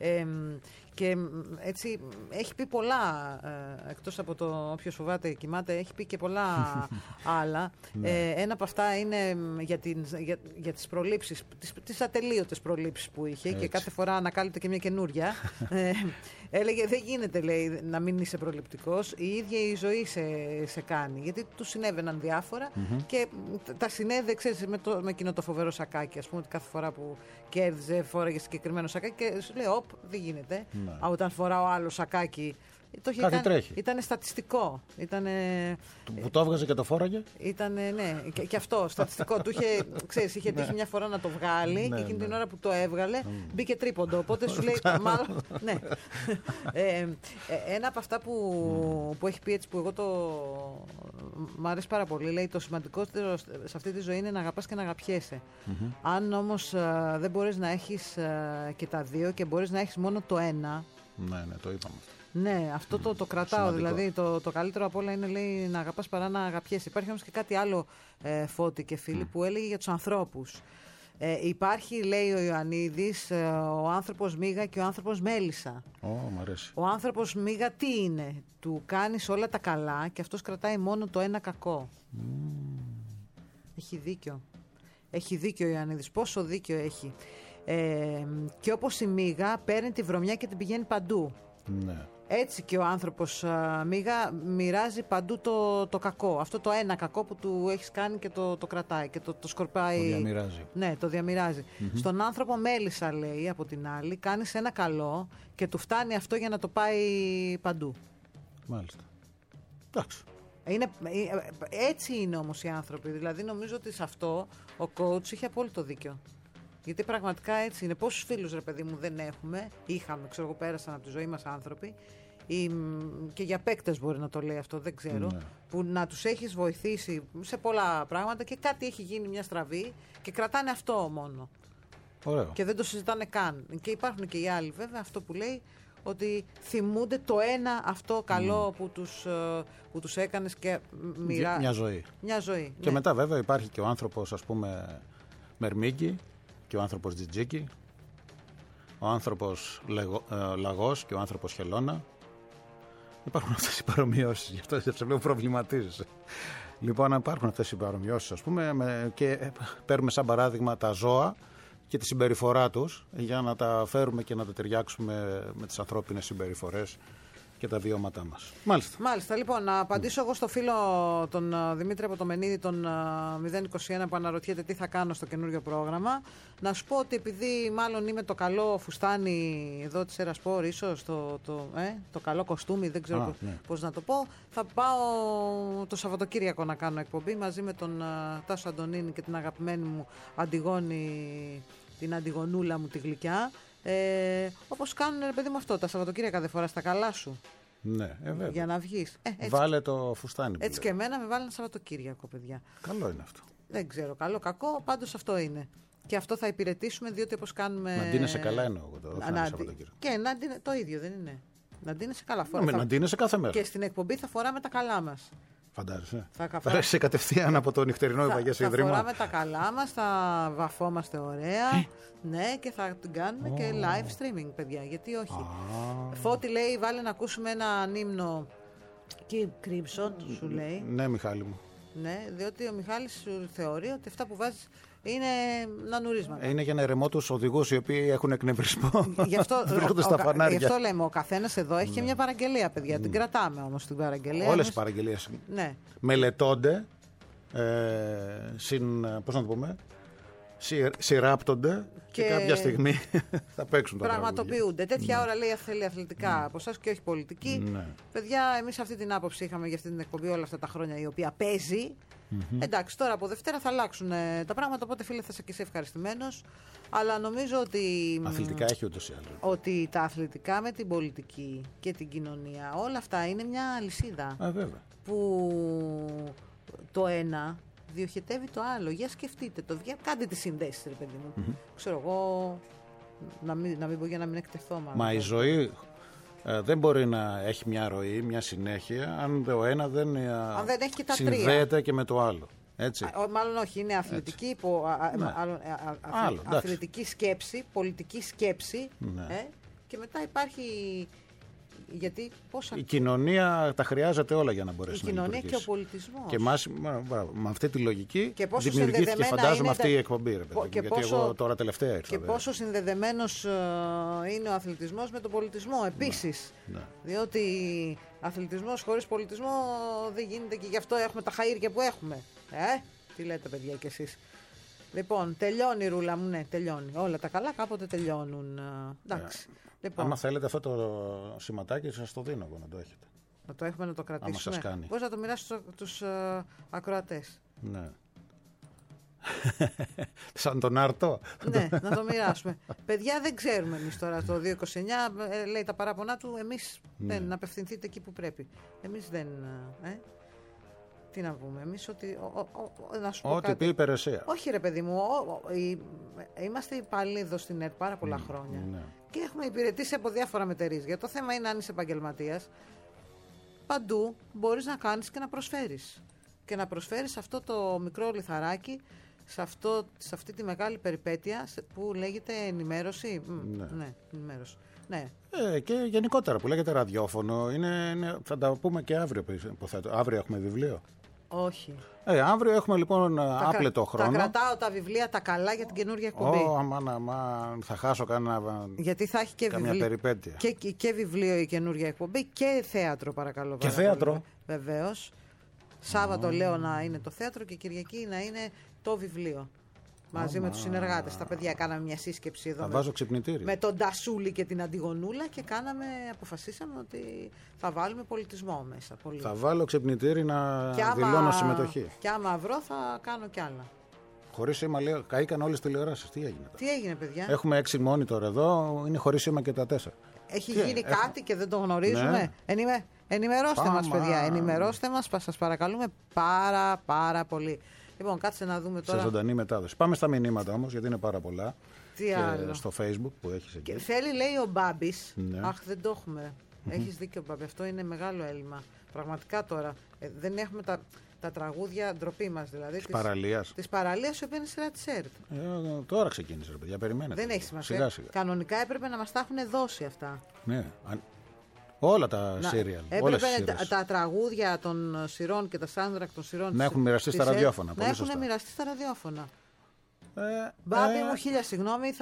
Και έτσι έχει πει πολλά, εκτός από το όποιος φοβάται κοιμάται, έχει πει και πολλά άλλα. Ένα από αυτά είναι για τις προλήψεις, τις ατελείωτες προλήψεις που είχε, έτσι. Και κάθε φορά ανακάλυπτε και μια καινούρια. Έλεγε δεν γίνεται, λέει, να μην είσαι προληπτικός, η ίδια η ζωή σε κάνει, γιατί του συνέβαιναν διάφορα και τα συνέδε, ξέρεις, με εκείνο το φοβερό σακάκι, ας πούμε, ότι κάθε φορά που κέρδιζε φόραγε συγκεκριμένο σακάκι και σου λέει δεν γίνεται. Όταν φοράω άλλο σακάκι, ήταν στατιστικό. Που το έβγαζε και το φόραγε. Ναι, και αυτό στατιστικό. Του είχε, ξέρεις, είχε τύχει μια φορά να το βγάλει και εκείνη την ώρα που το έβγαλε μπήκε τρίποντο. Οπότε σου λέει μάλλον. Ναι. Ένα από αυτά που έχει πει, έτσι, που εγώ μ' αρέσει πάρα πολύ, λέει: το σημαντικότερο σε αυτή τη ζωή είναι να αγαπάς και να αγαπιέσαι. Αν όμως δεν μπορείς να έχεις και τα δύο και μπορείς να έχεις μόνο το ένα. Ναι, το είπαμε. Ναι, αυτό το κρατάω. Σημαντικό. Δηλαδή το καλύτερο απ' όλα είναι, λέει, να αγαπάς παρά να αγαπιέσαι. Υπάρχει όμως και κάτι άλλο, Φώτη και φίλοι, που έλεγε για τους ανθρώπους. Υπάρχει, λέει ο Ιωαννίδης, ο άνθρωπος μύγα και ο άνθρωπος μέλισσα. Μ' αρέσει. Ο άνθρωπος μύγα τι είναι? Του κάνεις όλα τα καλά και αυτός κρατάει μόνο το ένα κακό. Έχει δίκιο. Έχει δίκιο ο Ιωαννίδης. Πόσο δίκιο έχει. Και όπως η μύγα παίρνει τη βρωμιά και την πηγαίνει παντού. Ναι. Έτσι και ο άνθρωπος μύγα μοιράζει παντού το κακό. Αυτό το ένα κακό που του έχεις κάνει και το κρατάει και το σκορπάει. Το διαμοιράζει. Ναι, το διαμοιράζει. Στον άνθρωπο μέλισσα, λέει, από την άλλη, κάνεις ένα καλό και του φτάνει αυτό για να το πάει παντού. Μάλιστα. Εντάξει. Έτσι είναι όμως οι άνθρωποι. Δηλαδή νομίζω ότι σε αυτό ο coach είχε απόλυτο δίκιο. Γιατί πραγματικά έτσι είναι. Πόσους φίλους, ρε παιδί μου, δεν έχουμε, είχαμε, ξέρω εγώ, πέρασαν από τη ζωή μας άνθρωποι, και για παίκτες μπορεί να το λέει αυτό, δεν ξέρω, που να τους έχεις βοηθήσει σε πολλά πράγματα και κάτι έχει γίνει μια στραβή και κρατάνε αυτό μόνο. Ωραίο. Και δεν το συζητάνε καν. Και υπάρχουν και οι άλλοι, βέβαια, αυτό που λέει, ότι θυμούνται το ένα αυτό καλό που τους έκανες και Μια ζωή. Μια ζωή. Και μετά βέβαια υπάρχει και ο άνθρωπος, ας πούμε, Μερμήγκη και ο άνθρωπος Τζιτζίκη, ο άνθρωπος Λαγός και ο άνθρωπος Χελώνα. Υπάρχουν αυτές οι παρομοιώσεις, γι' αυτό σε βλέπω προβληματίζεσαι. Λοιπόν, υπάρχουν αυτές οι παρομοιώσεις, ας πούμε, και παίρνουμε σαν παράδειγμα τα ζώα και τη συμπεριφορά τους για να τα φέρουμε και να τα ταιριάξουμε με τις ανθρώπινες συμπεριφορές και τα βιώματά μας. Μάλιστα, λοιπόν, να απαντήσω εγώ στο φίλο τον Δημήτρη από το Μενίδη, τον 021, που αναρωτιέται τι θα κάνω στο καινούριο πρόγραμμα. Να σου πω ότι επειδή μάλλον είμαι το καλό φουστάνι εδώ της Ερασπόρ, ίσως το καλό κοστούμι, δεν ξέρω πώς να το πω, θα πάω το Σαββατοκύριακο να κάνω εκπομπή μαζί με τον Τάσο Αντωνίνη και την αγαπημένη μου Αντιγόνη, την Αντιγονούλα μου τη γλυκιά. Όπως κάνουν, ρε παιδί μου, αυτό τα Σαββατοκύριακα, δεν φοράς τα καλά σου. Ναι, βέβαια. Για να βγεις. Βάλε το φουστάνι. Έτσι και εμένα με βάλει ένα Σαββατοκύριακο, παιδιά. Καλό είναι αυτό. Δεν ξέρω, καλό, κακό, πάντως αυτό είναι. Και αυτό θα υπηρετήσουμε, διότι όπως κάνουμε. Να ντύνεσαι καλά εννοώ εγώ το Σαββατοκύριακο. Και το ίδιο δεν είναι. Να ντύνεσαι καλά. Να ντύνεσαι κάθε μέρα. Και στην εκπομπή θα φοράμε τα καλά μας. Φαντάζεσαι. Θα έρθει κατευθείαν από το νυχτερινό Υπαγέσιο Ίδρυμα. Θα φοράμε τα καλά μας, θα βαφόμαστε ωραία. Ναι, και θα την κάνουμε και live streaming, παιδιά. Γιατί όχι. Φώτη λέει, βάλε να ακούσουμε ένα ύμνο. Και Crimson, σου λέει. Ναι, Μιχάλη μου. Ναι, διότι ο Μιχάλης σου θεωρεί ότι αυτά που βάζεις είναι νανουρίσματα. Είναι για να ερεμώ τους οδηγούς οι οποίοι έχουν εκνευρισμό. Γι' αυτό, βρίσκονται στα φανάρια. Γι' αυτό λέμε, ο καθένας εδώ έχει και μια παραγγελία, παιδιά. Την κρατάμε όμως την παραγγελία. Όλες οι παραγγελίες μελετώνται, πώς να το πούμε, συρράπτονται και κάποια στιγμή θα παίξουν τα πράγματα. Πραγματοποιούνται. Τέτοια ώρα λέει θέλει αθλητικά από εσάς και όχι πολιτική. Ναι. Παιδιά, εμείς αυτή την άποψη είχαμε για αυτή την εκπομπή όλα αυτά τα χρόνια, η οποία παίζει. Εντάξει, τώρα από Δευτέρα θα αλλάξουν τα πράγματα, οπότε φίλε θα είσαι και εσύ ευχαριστημένος. Αλλά νομίζω ότι. Αθλητικά έχει ούτως ή άλλως. Ότι τα αθλητικά με την πολιτική και την κοινωνία, όλα αυτά είναι μια αλυσίδα. Βέβαια. Που το ένα διοχετεύει το άλλο. Για σκεφτείτε το. Κάντε τις συνδέσεις, ρε παιδί μου. Ξέρω εγώ. Να μην πω για να μην εκτεθώ. Μα η ζωή δεν μπορεί να έχει μια ροή, μια συνέχεια, αν το ένα δεν έχει και τα συνδέεται και με το άλλο. Έτσι. Μάλλον όχι, είναι αθλητική, αθλητική σκέψη, πολιτική σκέψη. Ναι. Και μετά υπάρχει. Γιατί η κοινωνία τα χρειάζεται όλα για να μπορέσει να λειτουργήσει. Η κοινωνία και ο πολιτισμός. Και με αυτή τη λογική δημιουργήθηκε, φαντάζομαι, αυτή η εκπομπή. Ρε παιδί, γιατί εγώ τώρα τελευταία ήρθα. Και πόσο συνδεδεμένος είναι ο αθλητισμός με τον πολιτισμό επίσης. Ναι. Διότι αθλητισμός χωρίς πολιτισμό δεν γίνεται και γι' αυτό έχουμε τα χαΐρια που έχουμε. Τι λέτε, παιδιά, κι εσείς. Λοιπόν, τελειώνει η ρούλα μου, ναι, τελειώνει. Όλα τα καλά κάποτε τελειώνουν. Εντάξει. Λοιπόν. Άμα θέλετε αυτό το σηματάκι, σας το δίνω εγώ να το έχετε. Να το έχουμε, να το κρατήσουμε. Άμα σας κάνει. Πώς να το μοιράσω τους ακροατές. Ναι. Σαν τον Άρτο. Ναι, να το μοιράσουμε. Παιδιά, δεν ξέρουμε εμείς τώρα το 229, λέει τα παράπονά του, εμείς δεν απευθυνθείτε εκεί που πρέπει. Εμείς δεν. Τι να πούμε, εμείς ότι. Να σου πω ό,τι πει η υπηρεσία. Όχι, ρε παιδί μου, είμαστε υπάλληλοι εδώ στην ΕΡΤ πάρα πολλά χρόνια. Ναι. και έχουμε υπηρετήσει από διάφορα μετερίες. Για το θέμα είναι αν είσαι επαγγελματίας, παντού μπορείς να κάνεις και να προσφέρεις. Και να προσφέρεις αυτό το μικρό λιθαράκι σε αυτή τη μεγάλη περιπέτεια που λέγεται ενημέρωση. Ναι, ενημέρωση. Ναι. Και γενικότερα που λέγεται ραδιόφωνο, θα τα πούμε και αύριο. Αύριο έχουμε βιβλίο. Όχι. Αύριο έχουμε λοιπόν άπλετο χρόνο. Τα κρατάω τα βιβλία τα καλά για την καινούργια εκπομπή. Θα χάσω γιατί θα έχει και καμιά περιπέτεια. Και βιβλίο η καινούργια εκπομπή και θέατρο, παρακαλώ. Και θέατρο. Βεβαίως. Σάββατο λέω να είναι το θέατρο και Κυριακή να είναι το βιβλίο. Μαζί με τους συνεργάτες. Τα παιδιά κάναμε μια σύσκεψη εδώ. Θα βάζω ξυπνητήρι. Με τον Τασούλη και την Αντιγονούλα και αποφασίσαμε ότι θα βάλουμε πολιτισμό μέσα. Πολύ. Θα βάλω ξυπνητήρι να δηλώνω συμμετοχή. Και άμα βρω θα κάνω κι άλλα. Χωρίς σήμα, λέω, καήκαν όλες τις τηλεοράσεις. Τι έγινε τώρα? Τι έγινε, παιδιά? Έχουμε 6 monitor εδώ, είναι χωρίς σήμα και τα 4. Έχει γίνει κάτι και δεν το γνωρίζουμε. Ναι. Ενημερώστε μας, παιδιά. Ενημερώστε μας, σας παρακαλούμε πάρα πολύ. Λοιπόν, κάτσε να δούμε τώρα. Σε ζωντανή μετάδοση. Πάμε στα μηνύματα όμως, γιατί είναι πάρα πολλά. Τι άλλο? Στο Facebook που έχεις εκεί. Και θέλει, λέει ο Μπάμπης. Ναι. Αχ, δεν το έχουμε. Έχεις δίκιο, Μπάμπη. Αυτό είναι μεγάλο έλλειμμα. Πραγματικά τώρα. Δεν έχουμε τα τραγούδια, ντροπή μας δηλαδή. Της παραλίας, η οποία είναι σειρά της ΕΡΤ. Τώρα ξεκίνησε, ρε παιδιά, περιμένετε. Δεν έχει σημασία. Σιγά. Κανονικά έπρεπε να μας τα έχουν δώσει αυτά. Ναι. Όλα τα σύριαλ. Έπρεπε τα τραγούδια των σειρών και τα soundtrack των σειρών να έχουν μοιραστεί στα ραδιόφωνα. Να έχουν μοιραστεί στα ραδιόφωνα. Μπάμπη μου, χίλια συγγνώμη,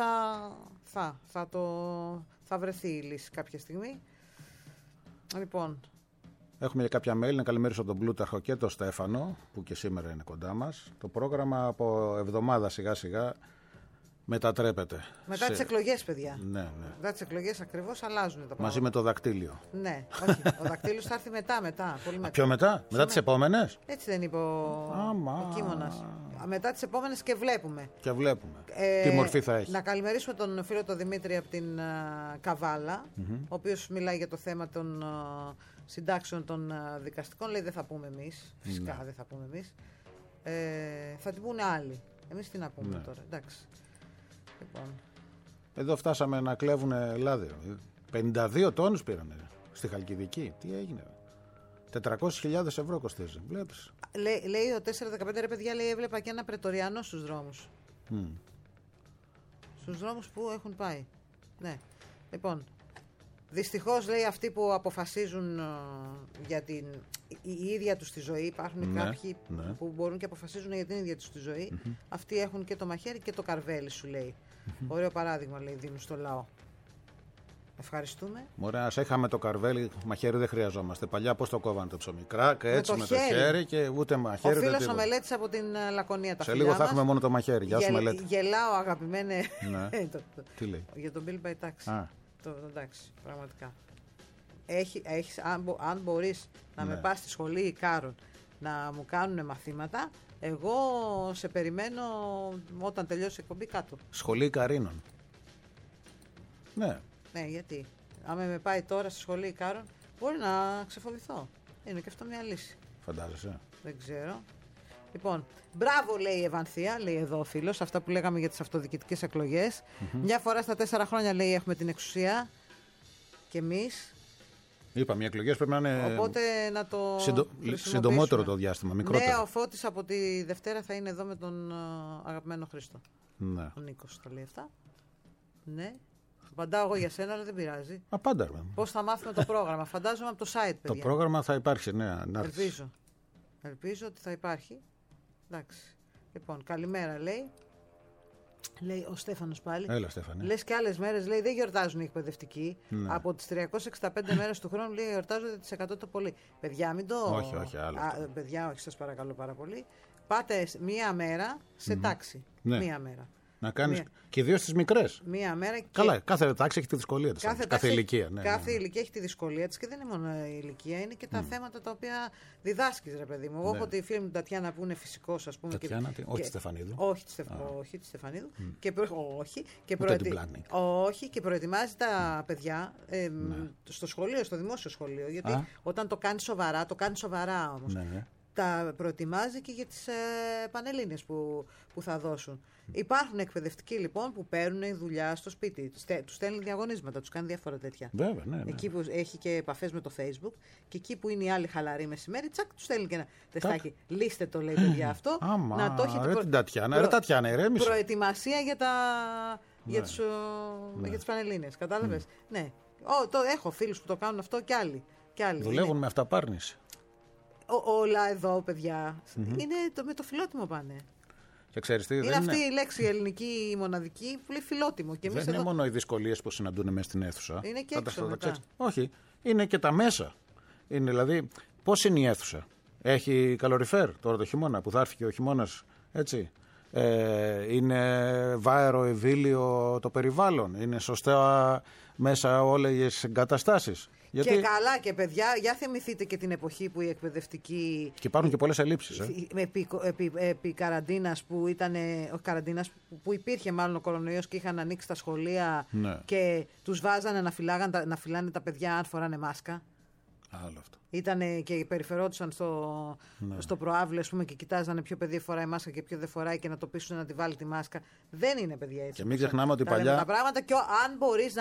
θα βρεθεί η λύση κάποια στιγμή. Λοιπόν. Έχουμε και κάποια mail. Να καλημερίσω τον Πλούταρχο και τον Στέφανο, που και σήμερα είναι κοντά μας. Το πρόγραμμα από εβδομάδα σιγά σιγά μετατρέπεται. Μετά τις εκλογές, παιδιά. Ναι. Μετά τις εκλογές ακριβώς αλλάζουν τα πράγματα. Μαζί με το δακτύλιο. Ναι, όχι. Ο δακτύλιος θα έρθει μετά. Πολύ μετά. Πιο μετά? Μετά τις επόμενες? Έτσι δεν είπε ο Κίμωνας. Μετά τις επόμενες και βλέπουμε. Τι μορφή θα έχει. Να καλημερίσουμε τον φίλο τον Δημήτρη από την Καβάλα, ο οποίος μιλάει για το θέμα των συντάξεων των δικαστικών. Λέει δεν θα πούμε εμείς. Φυσικά δεν θα πούμε εμείς. Θα την πούνε άλλοι. Εμείς τι να πούμε τώρα, εντάξει. Λοιπόν. Εδώ φτάσαμε να κλέβουν λάδιο. 52 τόνους πήρανε στη Χαλκιδική. Τι έγινε? 400.000 ευρώ κοστίζει. Βλέπεις. Λέει ο 415, ρε παιδιά, λέει έβλεπα και ένα πρετοριανό στους δρόμους. Στους δρόμους που έχουν πάει. Ναι. Λοιπόν, δυστυχώς λέει αυτοί που αποφασίζουν για την ίδια τους τη ζωή, υπάρχουν κάποιοι που μπορούν και αποφασίζουν για την ίδια τους τη ζωή. Αυτοί έχουν και το μαχαίρι και το καρβέλι, σου λέει. Ωραίο παράδειγμα, λέει, δίνουν στο λαό. Ευχαριστούμε. Ωραία, ας είχαμε το καρβέλι, μαχαίρι δεν χρειαζόμαστε. Παλιά πώς το κόβανε το ψωμί? Κράκ, έτσι με το χέρι και ούτε μαχαίρι. Ο φίλος ο Μελέτης από την Λακωνία τα σε λίγο θα έχουμε μόνο το μαχαίρι. Γεια σου, Μελέτη. Γελάω, αγαπημένε. Τι λέει? Για τον Bill by Taxi. Εντάξει, πραγματικά. Αν μπορείς να με πας στη σχολή Ικάρων να μου κάνουν μαθήματα, εγώ σε περιμένω όταν τελειώσει η εκπομπή κάτω. Σχολή Ικαρίνων. Ναι. Ναι, γιατί. Αν με πάει τώρα στη σχολή Ικάρων, μπορεί να ξεφοβηθώ. Είναι και αυτό μια λύση. Φαντάζεσαι. Δεν ξέρω. Λοιπόν, μπράβο, λέει η Ευανθία, λέει εδώ ο φίλος, αυτά που λέγαμε για τις αυτοδιοικητικές εκλογές. Μια φορά στα 4 χρόνια, λέει, έχουμε την εξουσία. Και εμείς. Είπαμε, οι εκλογές πρέπει να είναι. Οπότε να το. Συντομότερο το διάστημα, μικρότερο. Ναι, ο Φώτης από τη Δευτέρα θα είναι εδώ με τον αγαπημένο Χρήστο. Ναι. Ο Νίκος τα λέει αυτά. Ναι. Απαντάω εγώ για σένα, αλλά δεν πειράζει. Απάντα. Πώς θα μάθουμε το πρόγραμμα? Φαντάζομαι από το site, παιδιά. Το πρόγραμμα θα υπάρξει, ναι. Ελπίζω ότι θα υπάρχει. Εντάξει. Λοιπόν, καλημέρα, λέει. Λέει ο Στέφανος πάλι. Έλα, Στέφανε. Λες και άλλες μέρες, λέει, δεν γιορτάζουν οι εκπαιδευτικοί. Ναι. Από τις 365 μέρες του χρόνου, λέει, γιορτάζονται τις 100 το πολύ. Παιδιά, μην το. Όχι, άλλο. Παιδιά, όχι, σας παρακαλώ πάρα πολύ. Πάτε μία μέρα σε τάξη. Ναι. Μία μέρα. Να κάνεις και ιδίως στις μικρές. Μία μέρα και. Καλά, κάθε τάξη έχει τη δυσκολία της. Κάθε ηλικία. Ναι, κάθε ηλικία έχει τη δυσκολία της και δεν είναι μόνο η ηλικία, είναι και τα θέματα τα οποία διδάσκεις, ρε παιδί μου. Εγώ έχω τη φίλη μου Τατιάνα που είναι φυσικός, ας πούμε. Τατιάνα, όχι τη Στεφανίδου. Όχι τη Στεφανίδου. Και προετοιμάζει τα παιδιά στο σχολείο, στο δημόσιο σχολείο. Γιατί όταν το κάνει σοβαρά όμως. τα προετοιμάζει και για τις Πανελλήνιες που θα δώσουν. Υπάρχουν εκπαιδευτικοί λοιπόν που παίρνουν δουλειά στο σπίτι. Τους στέλνουν διαγωνίσματα, τους κάνει διάφορα τέτοια. Βέβαια, ναι. Εκεί που έχει και επαφές με το Facebook και εκεί που είναι οι άλλοι χαλαροί μεσημέρι, τσακ, τους στέλνουν και ένα τεστάκι. Λύστε το, λέει, παιδιά, αυτό. Να το έχετε. Την Τατιάνα, ηρέμησε. Προετοιμασία για τις Πανελλήνιες. Κατάλαβες. Ναι. Έχω φίλους που το κάνουν αυτό και άλλοι. Δουλεύουν με αυταπάρνηση. Όλα εδώ, παιδιά, είναι με το φιλότιμο πάνε. Και ξέρεις τι, είναι αυτή η λέξη ελληνική μοναδική που λέει φιλότιμο. Και δεν είναι μόνο οι δυσκολίες που συναντούν μέσα στην αίθουσα. Είναι και έξω μετά. Όχι, είναι και τα μέσα. Είναι δηλαδή, πώς είναι η αίθουσα. Έχει καλοριφέρ τώρα το χειμώνα που θα έρθει και ο χειμώνας, έτσι. Είναι βάερο, ευήλιο το περιβάλλον. Είναι σωστά μέσα όλες οι εγκαταστάσεις. Γιατί... Και καλά και παιδιά, για θυμηθείτε και την εποχή που οι εκπαιδευτικοί... Και υπάρχουν και πολλές ελλείψεις. Επί καραντίνας που ήταν... που υπήρχε μάλλον ο κορονοϊός και είχαν ανοίξει τα σχολεία, ναι, και τους βάζανε να φυλάνε τα παιδιά αν φοράνε μάσκα. Άλλο αυτό. Ήτανε και περιφερόντουσαν στο προάβλιο, ας πούμε, και κοιτάζανε ποιο παιδί φοράει μάσκα και ποιο δεν φοράει και να το πείσουν να τη βάλει τη μάσκα. Δεν είναι, παιδιά, έτσι. Και μην ξεχνάμε ότι παλιά... τα πράγματα, και αν μπορείς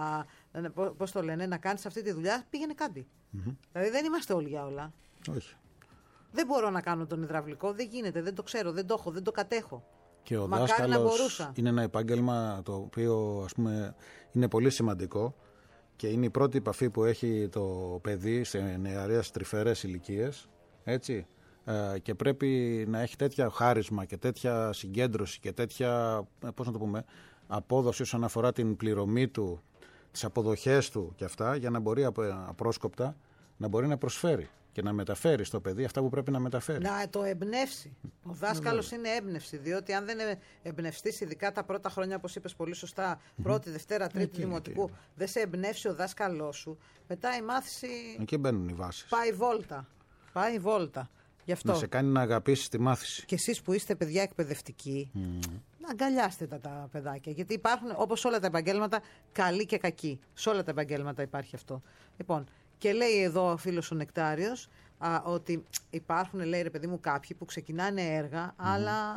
πώς το λένε, να κάνεις αυτή τη δουλειά, πήγαινε κάτι. Δηλαδή δεν είμαστε όλοι για όλα. Όχι. Δεν μπορώ να κάνω τον υδραυλικό, δεν γίνεται, δεν το ξέρω, δεν το έχω, δεν το κατέχω. Και ο δάσκαλος είναι ένα επάγγελμα το οποίο, ας πούμε, είναι πολύ σημαντικό. Και είναι η πρώτη επαφή που έχει το παιδί σε νεαρές τρυφερές ηλικίες, έτσι, και πρέπει να έχει τέτοια χάρισμα και τέτοια συγκέντρωση και τέτοια, πώς να το πούμε, απόδοση όσον αφορά την πληρωμή του, τις αποδοχές του και αυτά, για να μπορεί απρόσκοπτα να μπορεί να προσφέρει και να μεταφέρει στο παιδί αυτά που πρέπει να μεταφέρει. Να το εμπνεύσει. Ο δάσκαλος είναι έμπνευση, διότι αν δεν εμπνευστείς, ειδικά τα πρώτα χρόνια, όπως είπες πολύ σωστά, πρώτη, Δευτέρα, Τρίτη δημοτικού, δεν σε εμπνεύσει ο δάσκαλός σου, μετά η μάθηση. Εκεί μπαίνουν οι βάσεις. Πάει βόλτα. Γι' αυτό. Να σε κάνει να αγαπήσεις τη μάθηση. Και εσείς που είστε παιδιά εκπαιδευτικοί, να αγκαλιάστε τα παιδάκια. Γιατί υπάρχουν, όπως όλα τα επαγγέλματα, καλοί και κακοί. Σε όλα τα επαγγέλματα υπάρχει αυτό. Λοιπόν. Και λέει εδώ ο φίλος ο Νεκτάριος ότι υπάρχουν, λέει, ρε παιδί μου, κάποιοι που ξεκινάνε έργα, αλλά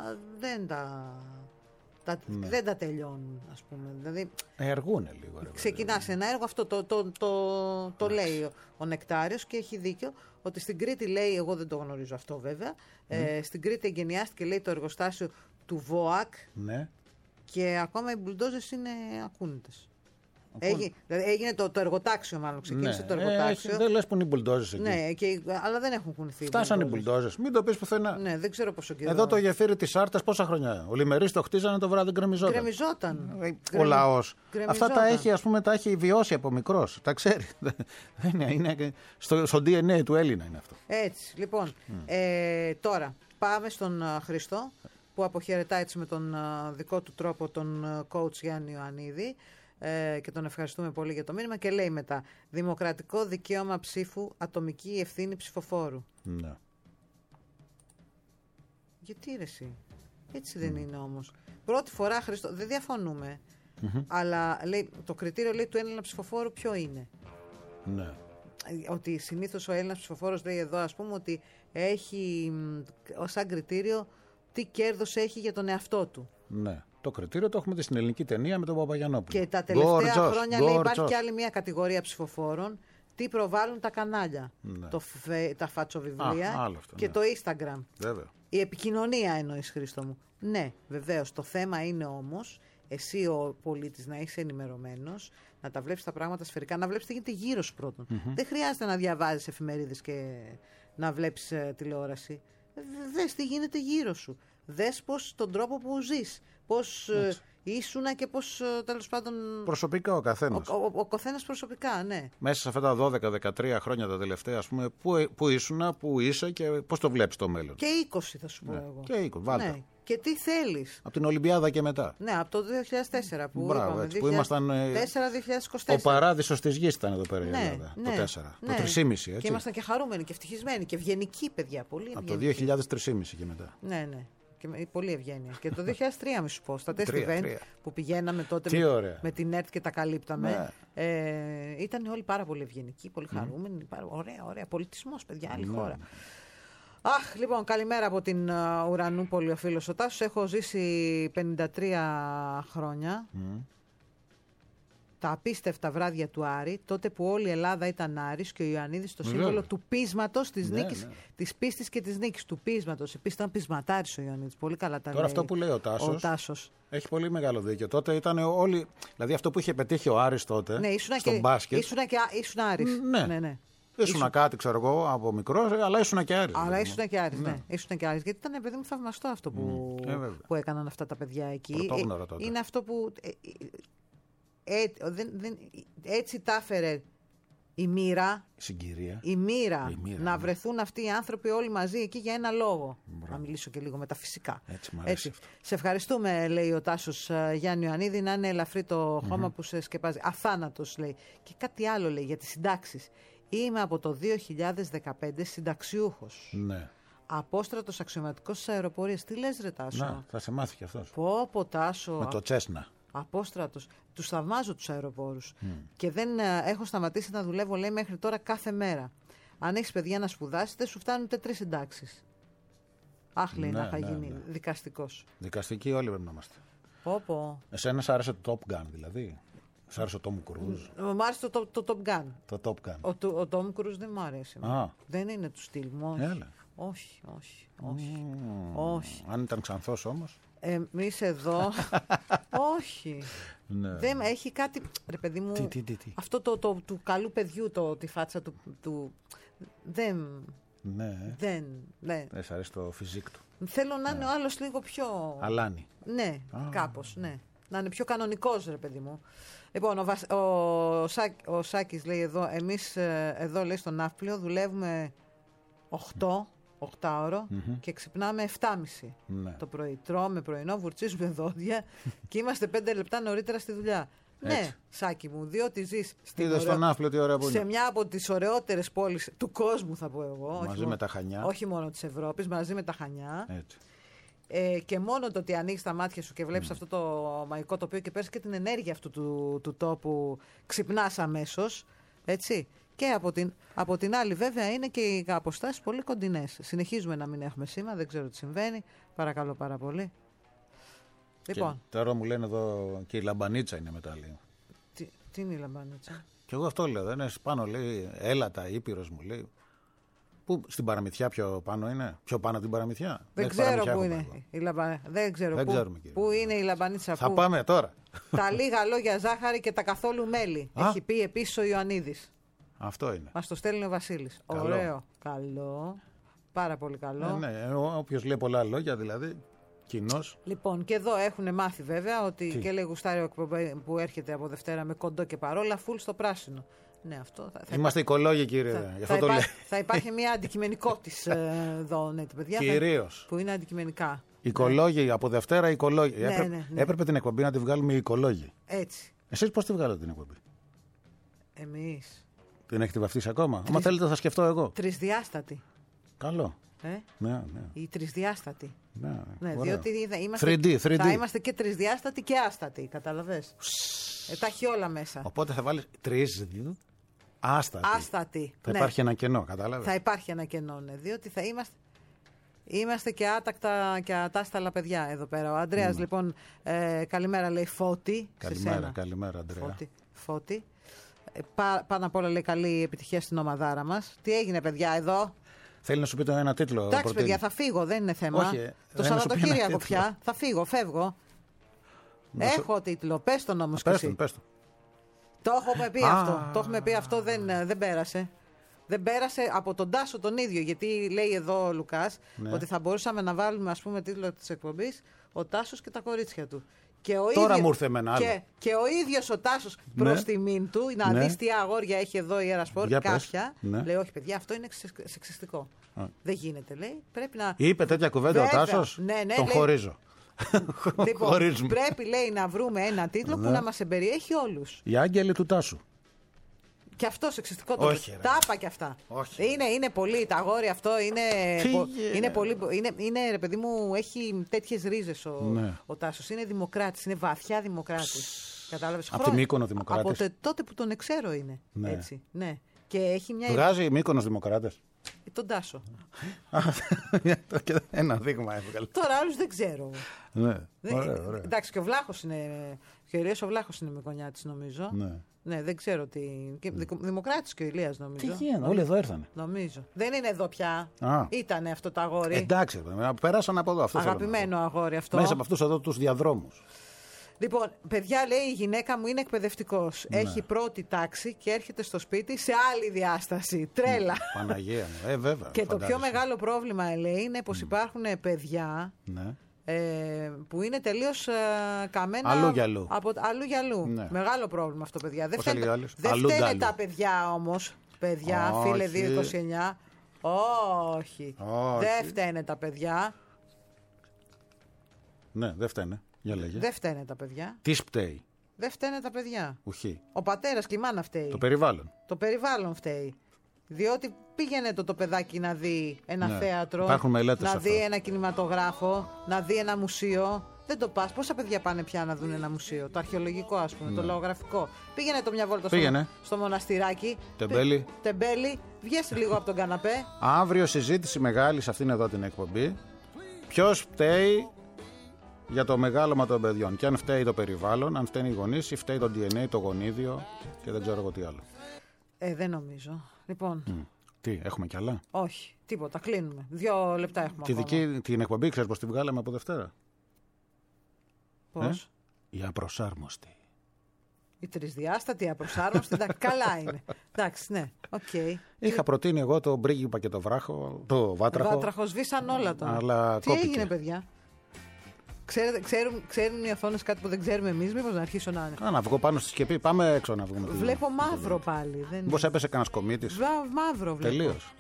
δεν τα τελειώνουν, ας πούμε. Δηλαδή, εργούνε λίγο. Ξεκινάς ένα έργο, αυτό το λέει ο Νεκτάριος και έχει δίκιο, ότι στην Κρήτη, λέει, εγώ δεν το γνωρίζω αυτό βέβαια, στην Κρήτη εγκαινιάστηκε, λέει, το εργοστάσιο του ΒΟΑΚ, ναι, και ακόμα οι μπουλντόζες είναι ακούνητες. Έγινε το εργοτάξιο, μάλλον. Ξεκίνησε το εργοτάξιο. Δεν λες που είναι οι μπουλντόζες εκεί. Ναι, αλλά δεν έχουν κουνηθεί. Φτάσαν οι μπουλντόζες. Μην το πεις πουθενά. Ναι, δεν ξέρω πόσο καιρό. Εδώ το γεφύρι της Άρτας πόσα χρόνια. Ο Λιμερής το χτίζανε, το βράδυ γκρεμιζόταν. Γκρεμιζόταν. Ο λαός. Αυτά τα έχει, ας πούμε, τα έχει βιώσει από μικρός. Τα ξέρει. Είναι στο DNA του Έλληνα είναι αυτό. Έτσι, λοιπόν. Τώρα πάμε στον Χριστό, που αποχαιρετάει έτσι με τον δικό του τρόπο τον coach Γιάννη Ιωαννίδη. Και τον ευχαριστούμε πολύ για το μήνυμα, και λέει μετά: δημοκρατικό δικαίωμα ψήφου, ατομική ευθύνη ψηφοφόρου. Ναι. Γιατί ρε εσύ, έτσι δεν είναι όμως. Πρώτη φορά, Χριστό, δεν διαφωνούμε, αλλά λέει, το κριτήριο, λέει, του Έλληνα ψηφοφόρου ποιο είναι. Ναι. Ότι συνήθως ο Έλληνας ψηφοφόρος, λέει εδώ, ας πούμε, ότι έχει σαν κριτήριο τι κέρδος έχει για τον εαυτό του. Ναι. Το κριτήριο το έχουμε δει στην ελληνική ταινία με τον Παπαγιαννόπουλο. Και τα τελευταία χρόνια, λέει, υπάρχει και άλλη μια κατηγορία ψηφοφόρων. Τι προβάλλουν τα κανάλια. Ναι. Τα φατσοβιβλία και το Instagram. Βέβαια. Η επικοινωνία εννοείς, Χρήστο μου. Ναι, βεβαίως. Το θέμα είναι όμως εσύ ο πολίτης να είσαι ενημερωμένος, να τα βλέπεις τα πράγματα σφαιρικά, να βλέπεις τι γίνεται γύρω σου πρώτον. Δεν χρειάζεται να διαβάζεις εφημερίδες και να βλέπεις τηλεόραση. Δες τι γίνεται γύρω σου. Δες τον τρόπο που ζεις. Πώς ήσουνα και πώς, τέλος πάντων. Προσωπικά ο καθένας. Ο καθένας προσωπικά, ναι. Μέσα σε αυτά τα 12-13 χρόνια τα τελευταία, ας πούμε, πού ήσουνα, πού είσαι και πώς το βλέπεις το μέλλον. Και 20 θα σου πω εγώ. Και 20, βάλτε. Ναι. Και τι θέλεις. Από την Ολυμπιάδα και μετά. Ναι, από το 2004 που είπαμε. Που ήμασταν. 2004-2024. Ο παράδεισος της γης ήταν εδώ πέρα η Ελλάδα. Ναι, το 4. Το 3,5 έτσι. Και ήμασταν και χαρούμενοι και ευτυχισμένοι και ευγενικοί, παιδιά. Πολύ από το 2003,5 και μετά. Ναι. Και πολύ ευγένεια. Και το 2003, μη σου πω, στα τεστ event που πηγαίναμε τότε με την ΕΡΤ και τα καλύπταμε. Ήταν όλοι πάρα πολύ ευγενικοί, πολύ χαρούμενοι. Ωραία. Πολιτισμός, παιδιά, άλλη χώρα. Αχ, λοιπόν, καλημέρα από την Ουρανούπολη, ο φίλος ο Τάσος. Έχω ζήσει 53 χρόνια. Τα απίστευτα βράδια του Άρη, τότε που όλη η Ελλάδα ήταν Άρης και ο Ιωαννίδης το σύμβολο του πείσματος, της νίκης, της πίστης και της νίκης. Του πείσματος. Επίσης ήταν πεισματάρης ο Ιωαννίδης. Πολύ καλά τα λέει. Τώρα αυτό που λέει ο Τάσος έχει πολύ μεγάλο δίκιο. Τότε ήταν όλοι. Δηλαδή αυτό που είχε πετύχει ο Άρης τότε. Ναι, στον μπάσκετ. Ήσουν Άρης. Ναι. Ήσουν κάτι, ξέρω εγώ, από μικρό, αλλά ήσουν και Άρης. Αλλά ήσουν και Άρης, ναι. Ήσουν και Άρης. Γιατί ήταν, παιδί μου, θαυμαστό αυτό που έκαναν αυτά τα παιδιά εκεί. Πρωτόγνωρο τότε. Είναι αυτό που. Έτσι τα έφερε η μοίρα. Συγκυρία. Η μοίρα να βρεθούν αυτοί οι άνθρωποι όλοι μαζί εκεί για ένα λόγο. Να μιλήσω και λίγο μεταφυσικά. Έτσι. Σε ευχαριστούμε, λέει ο Τάσος Γιάννη Ιωαννίδη, να είναι ελαφρύ το χώμα που σε σκεπάζει. Αθάνατος, λέει. Και κάτι άλλο, λέει, για τις συντάξεις. Είμαι από το 2015 συνταξιούχος. Ναι. Απόστρατος αξιωματικός στις αεροπορίες. Τι λες, ρε Τάσο? Να, θα σε μάθει κι αυτός. Πω, Τάσο. Με το Τσέσνα. Απόστρατος. Τους θαυμάζω τους αεροπόρους. Και δεν έχω σταματήσει να δουλεύω, λέει, μέχρι τώρα κάθε μέρα. Αν έχεις παιδιά να σπουδάσεις, δεν σου φτάνουν ούτε 3 συντάξεις. Αχ, λέει, να είχα γίνει δικαστικός. Δικαστικοί όλοι πρέπει να είμαστε. Πω. Εσένα σ' άρεσε το Top Gun, δηλαδή? Σ' άρεσε ο Tom Cruise? Μου άρεσε το Top Gun. Το Top Gun. Ο Tom Cruise δεν μου αρέσει. Δεν είναι του στυλ μου. Όχι. Όχι. Αν ήταν ξανθός όμως. Εμείς εδώ. Όχι. Ναι. Δεν έχει κάτι. Ρε παιδί μου. Τι. Αυτό του καλού παιδιού, τη φάτσα του. Δεν. Ναι. Δεν σ' αρέσει το φυσικ του. Θέλω να είναι ο άλλος λίγο πιο. Αλάνι. Ναι, κάπως, ναι. Να είναι πιο κανονικός, ρε παιδί μου. Λοιπόν, ο Σάκης λέει εδώ, εμείς εδώ, λέει, στο Ναύπλιο δουλεύουμε 8 ώρο και ξυπνάμε 7.30 το πρωί. Τρώμε πρωινό, βουρτσίζουμε δόντια και είμαστε 5 λεπτά νωρίτερα στη δουλειά. Ναι, Σάκη μου, διότι ζεις στο Ναύπλιο, τι ωραία που είναι. Σε μια από τις ωραιότερες πόλεις του κόσμου, θα πω εγώ. Μαζί με τα Χανιά. Όχι μόνο της Ευρώπης, μαζί με τα Χανιά. Έτσι. Και μόνο το ότι ανοίγεις τα μάτια σου και βλέπεις αυτό το μαγικό τοπίο και παίρνεις και την ενέργεια αυτού του τόπου, ξυπνάς αμέσως. Έτσι. Και από την άλλη, βέβαια, είναι και οι αποστάσεις πολύ κοντινές. Συνεχίζουμε να μην έχουμε σήμα, δεν ξέρω τι συμβαίνει. Παρακαλώ πάρα πολύ. Λοιπόν. Τώρα μου λένε εδώ και η λαμπανίτσα είναι μετά, λέει. Τι είναι η λαμπανίτσα? Και εγώ αυτό λέω. Δεν είναι πάνω, λέει, έλατα, Ήπειρος, μου λέει. Πού, στην Παραμυθιά πιο πάνω είναι? Πιο πάνω από την Παραμυθιά? Δεν ξέρω πού είναι η λαμπανίτσα. Δεν ξέρω πού είναι η λαμπανίτσα. Θα πάμε τώρα. Τα λίγα λόγια ζάχαρη και τα καθόλου μέλι. Έχει πει επίσης ο Ιωαννίδης. Αυτό είναι. Μας το στέλνει ο Βασίλης. Καλό. Ωραίο. Καλό. Πάρα πολύ καλό. Ναι, όποιος λέει πολλά λόγια, δηλαδή. Κοινός. Λοιπόν, και εδώ έχουν μάθει βέβαια ότι και λέει γουστάριο που έρχεται από Δευτέρα με κοντό και παρόλα, φουλ στο πράσινο. Ναι, αυτό είμαστε οικολόγοι, κύριε. Θα υπάρχει μια αντικειμενικότητα εδώ, ναι, παιδιά. Κυρίως. Που είναι αντικειμενικά. Οικολόγοι, από Δευτέρα οικολόγοι. Ναι. Έπρεπε την εκπομπή να τη βγάλουμε οικολόγοι. Έτσι. Εσείς πώς τη βγάλατε την εκπομπή? Εμείς. Την έχετε βαφτίσει ακόμα? Άμα θέλετε θα σκεφτώ εγώ. Τρισδιάστατη. Καλό. Ναι. Η τρισδιάστατη. Ναι, διότι θα είμαστε και τρισδιάστατοι και άστατοι. Καταλαβες. Τα έχει όλα μέσα. Οπότε θα βάλεις άστατη. Θα υπάρχει ένα κενό, κατάλαβες. Θα υπάρχει ένα κενό, ναι. Διότι θα είμαστε και άτακτα και ατάσταλα παιδιά εδώ πέρα. Ο Ανδρέας, λοιπόν, καλημέρα, λέει, Φώτη. Καλημέρα, Ανδρέα. Φώτη. Πάνω απ' όλα, λέει, καλή επιτυχία στην ομαδάρα μας. Τι έγινε, παιδιά, εδώ? Θέλει να σου πει το ένα τίτλο? Εντάξει, παιδιά, θα φύγω, δεν είναι θέμα. Όχι, το Σαββατοκύριακο πια. Θα φεύγω. Έχω τίτλο. Πες τον όμως και εσύ. Πες το. Το έχουμε πει αυτό. Δεν πέρασε. Δεν πέρασε από τον Τάσο τον ίδιο. Γιατί λέει εδώ ο Λουκάς ότι θα μπορούσαμε να βάλουμε, ας πούμε, τίτλο της εκπομπής «Ο Τάσος και τα κορίτσια του». Τώρα μου ήρθε με ένα άλλο. Και ο ίδιος ο Τάσος προς τιμήν του, να δεις τι αγόρια έχει εδώ η Ερασπορ, κάποια. Λέει, όχι παιδιά, αυτό είναι σεξιστικό. Δεν γίνεται, λέει. Πρέπει να. Είπε τέτοια κουβέντα ο Τάσος. Ναι, τον χωρίζω. Λοιπόν, πρέπει, λέει, να βρούμε ένα τίτλο που να μας εμπεριέχει όλους. Οι άγγελοι του Τάσου. Και αυτό σεξιστικό το τα είπα και αυτά. Είναι πολύ. Τα αγόρια αυτό είναι πολύ. Είναι, ρε παιδί μου, έχει τέτοιες ρίζες ο Τάσος. Είναι δημοκράτης. Είναι βαθιά δημοκράτης. Κατάλαβες. Από τη Μύκονο δημοκράτης. Από τότε που τον ξέρω είναι. Έτσι. Ναι. Και έχει μια. Βγάζει Μύκονος δημοκράτες. Τον Τάσο. Ένα δείγμα έβγαλε. Τώρα άλλους δεν ξέρω. Ναι, ωραία. Εντάξει, και ο Βλάχος είναι. Και ο Ηλίας ο Βλάχος είναι Μυκονιάτης, νομίζω. Ναι, δεν ξέρω τι. Δημοκράτης και ο Ηλίας, νομίζω. Τι γίνεται, όλοι εδώ ήρθανε. Νομίζω. Δεν είναι εδώ πια. Α. Ήτανε αυτό το αγόρι. Εντάξει, πέρασαν από εδώ. Αυτό αγαπημένο αγόρι αυτό. Μέσα από αυτούς εδώ τους διαδρόμους. Λοιπόν, παιδιά, λέει η γυναίκα μου είναι εκπαιδευτικός. Ναι. Έχει πρώτη τάξη και έρχεται στο σπίτι σε άλλη διάσταση. Τρέλα. Παναγία μου. Βέβαια. Και το πιο μεγάλο πρόβλημα, λέει, είναι πως υπάρχουν παιδιά. Ναι. Που είναι τελείως καμένα αλλού για αλλού. Αλλού για αλλού. Ναι. Μεγάλο πρόβλημα αυτό, παιδιά. Δεν φταίνε τα παιδιά όμως. Παιδιά, φίλε 229. Όχι. Δεν φταίνε τα παιδιά. Ναι, δεν φταίνε. Για λέγε. Δεν φταίνε τα παιδιά. Τι φταίει? Δεν φταίνε τα παιδιά. Ουχή. Ο πατέρας και η μάνα φταίει. Το περιβάλλον. Το περιβάλλον φταίει. Διότι πήγαινε το παιδάκι να δει ένα θέατρο, να δει ένα κινηματογράφο, να δει ένα μουσείο. Δεν το πας. Πόσα παιδιά πάνε πια να δουν ένα μουσείο? Το αρχαιολογικό, ας πούμε, το λαογραφικό. Πήγαινε το μια βόλτα στο μοναστηράκι. Τεμπέλη. Βγες λίγο από τον καναπέ. Αύριο συζήτηση μεγάλη σε αυτήν εδώ την εκπομπή. Ποιος φταίει για το μεγάλωμα των παιδιών? Και αν φταίει το περιβάλλον, αν φταίνει οι γονείς, ή φταίει το DNA, το γονίδιο και δεν ξέρω εγώ τι άλλο. Δεν νομίζω. Λοιπόν. Τι, έχουμε κι άλλα? Όχι, τίποτα. Κλείνουμε. 2 λεπτά έχουμε. Την εκπομπή, ξέρεις πως τη βγάλαμε από Δευτέρα? Πώς? Η απροσάρμοστη. Η τρισδιάστατη, η απροσάρμοστη. Καλά είναι. Εντάξει, ναι. Okay. Είχα προτείνει εγώ το Πρίγκιπα και το Βάτραχο. Βάτραχο, σβήσαν όλα τώρα. Αλλά τι κόπηκε. Έγινε, παιδιά? Ξέρουν οι οθόνες κάτι που δεν ξέρουμε εμείς? Μήπως να αρχίσω να βγω πάνω στη σκεπή? Πάμε έξω να βγούμε. Βλέπω μαύρο πάλι. Μήπως έπεσε κανένας κομίτης? Μαύρο βλέπω. Τελείως.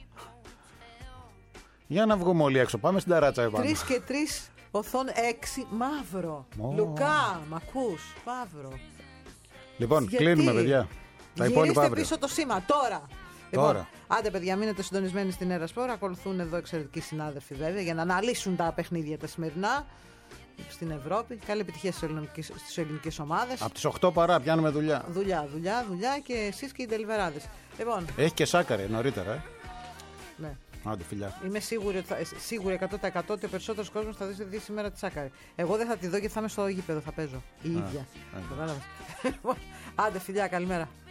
Για να βγούμε όλοι έξω. Πάμε στην ταράτσα επάνω. 3 και 3 οθόν 6 μαύρο. Λουκά, μ' ακούς? Μαύρο. Λοιπόν, κλείνουμε, παιδιά. Γυρίστε πίσω το σήμα τώρα. Λοιπόν, άντε, παιδιά, μείνετε συντονισμένοι στην Ερασπορ. Ακολουθούν εδώ εξαιρετικοί συνάδελφοι, βέβαια, για να αναλύσουν τα παιχνίδια τα σημερινά στην Ευρώπη. Καλή επιτυχία στις ελληνικές ομάδες. Από τις 8 παρά πιάνουμε δουλειά. Δουλειά και εσείς και οι τελειβεράδες. Λοιπόν. Έχει και σάκαρε νωρίτερα, Ναι. Άντε, φιλιά. Είμαι σίγουρη 100% ότι ο περισσότερος κόσμος θα δει σήμερα τη Σάκαρη. Εγώ δεν θα τη δω και θα είμαι στο γήπεδο, θα παίζω. Η ίδια. Άντε, φιλιά, καλημέρα.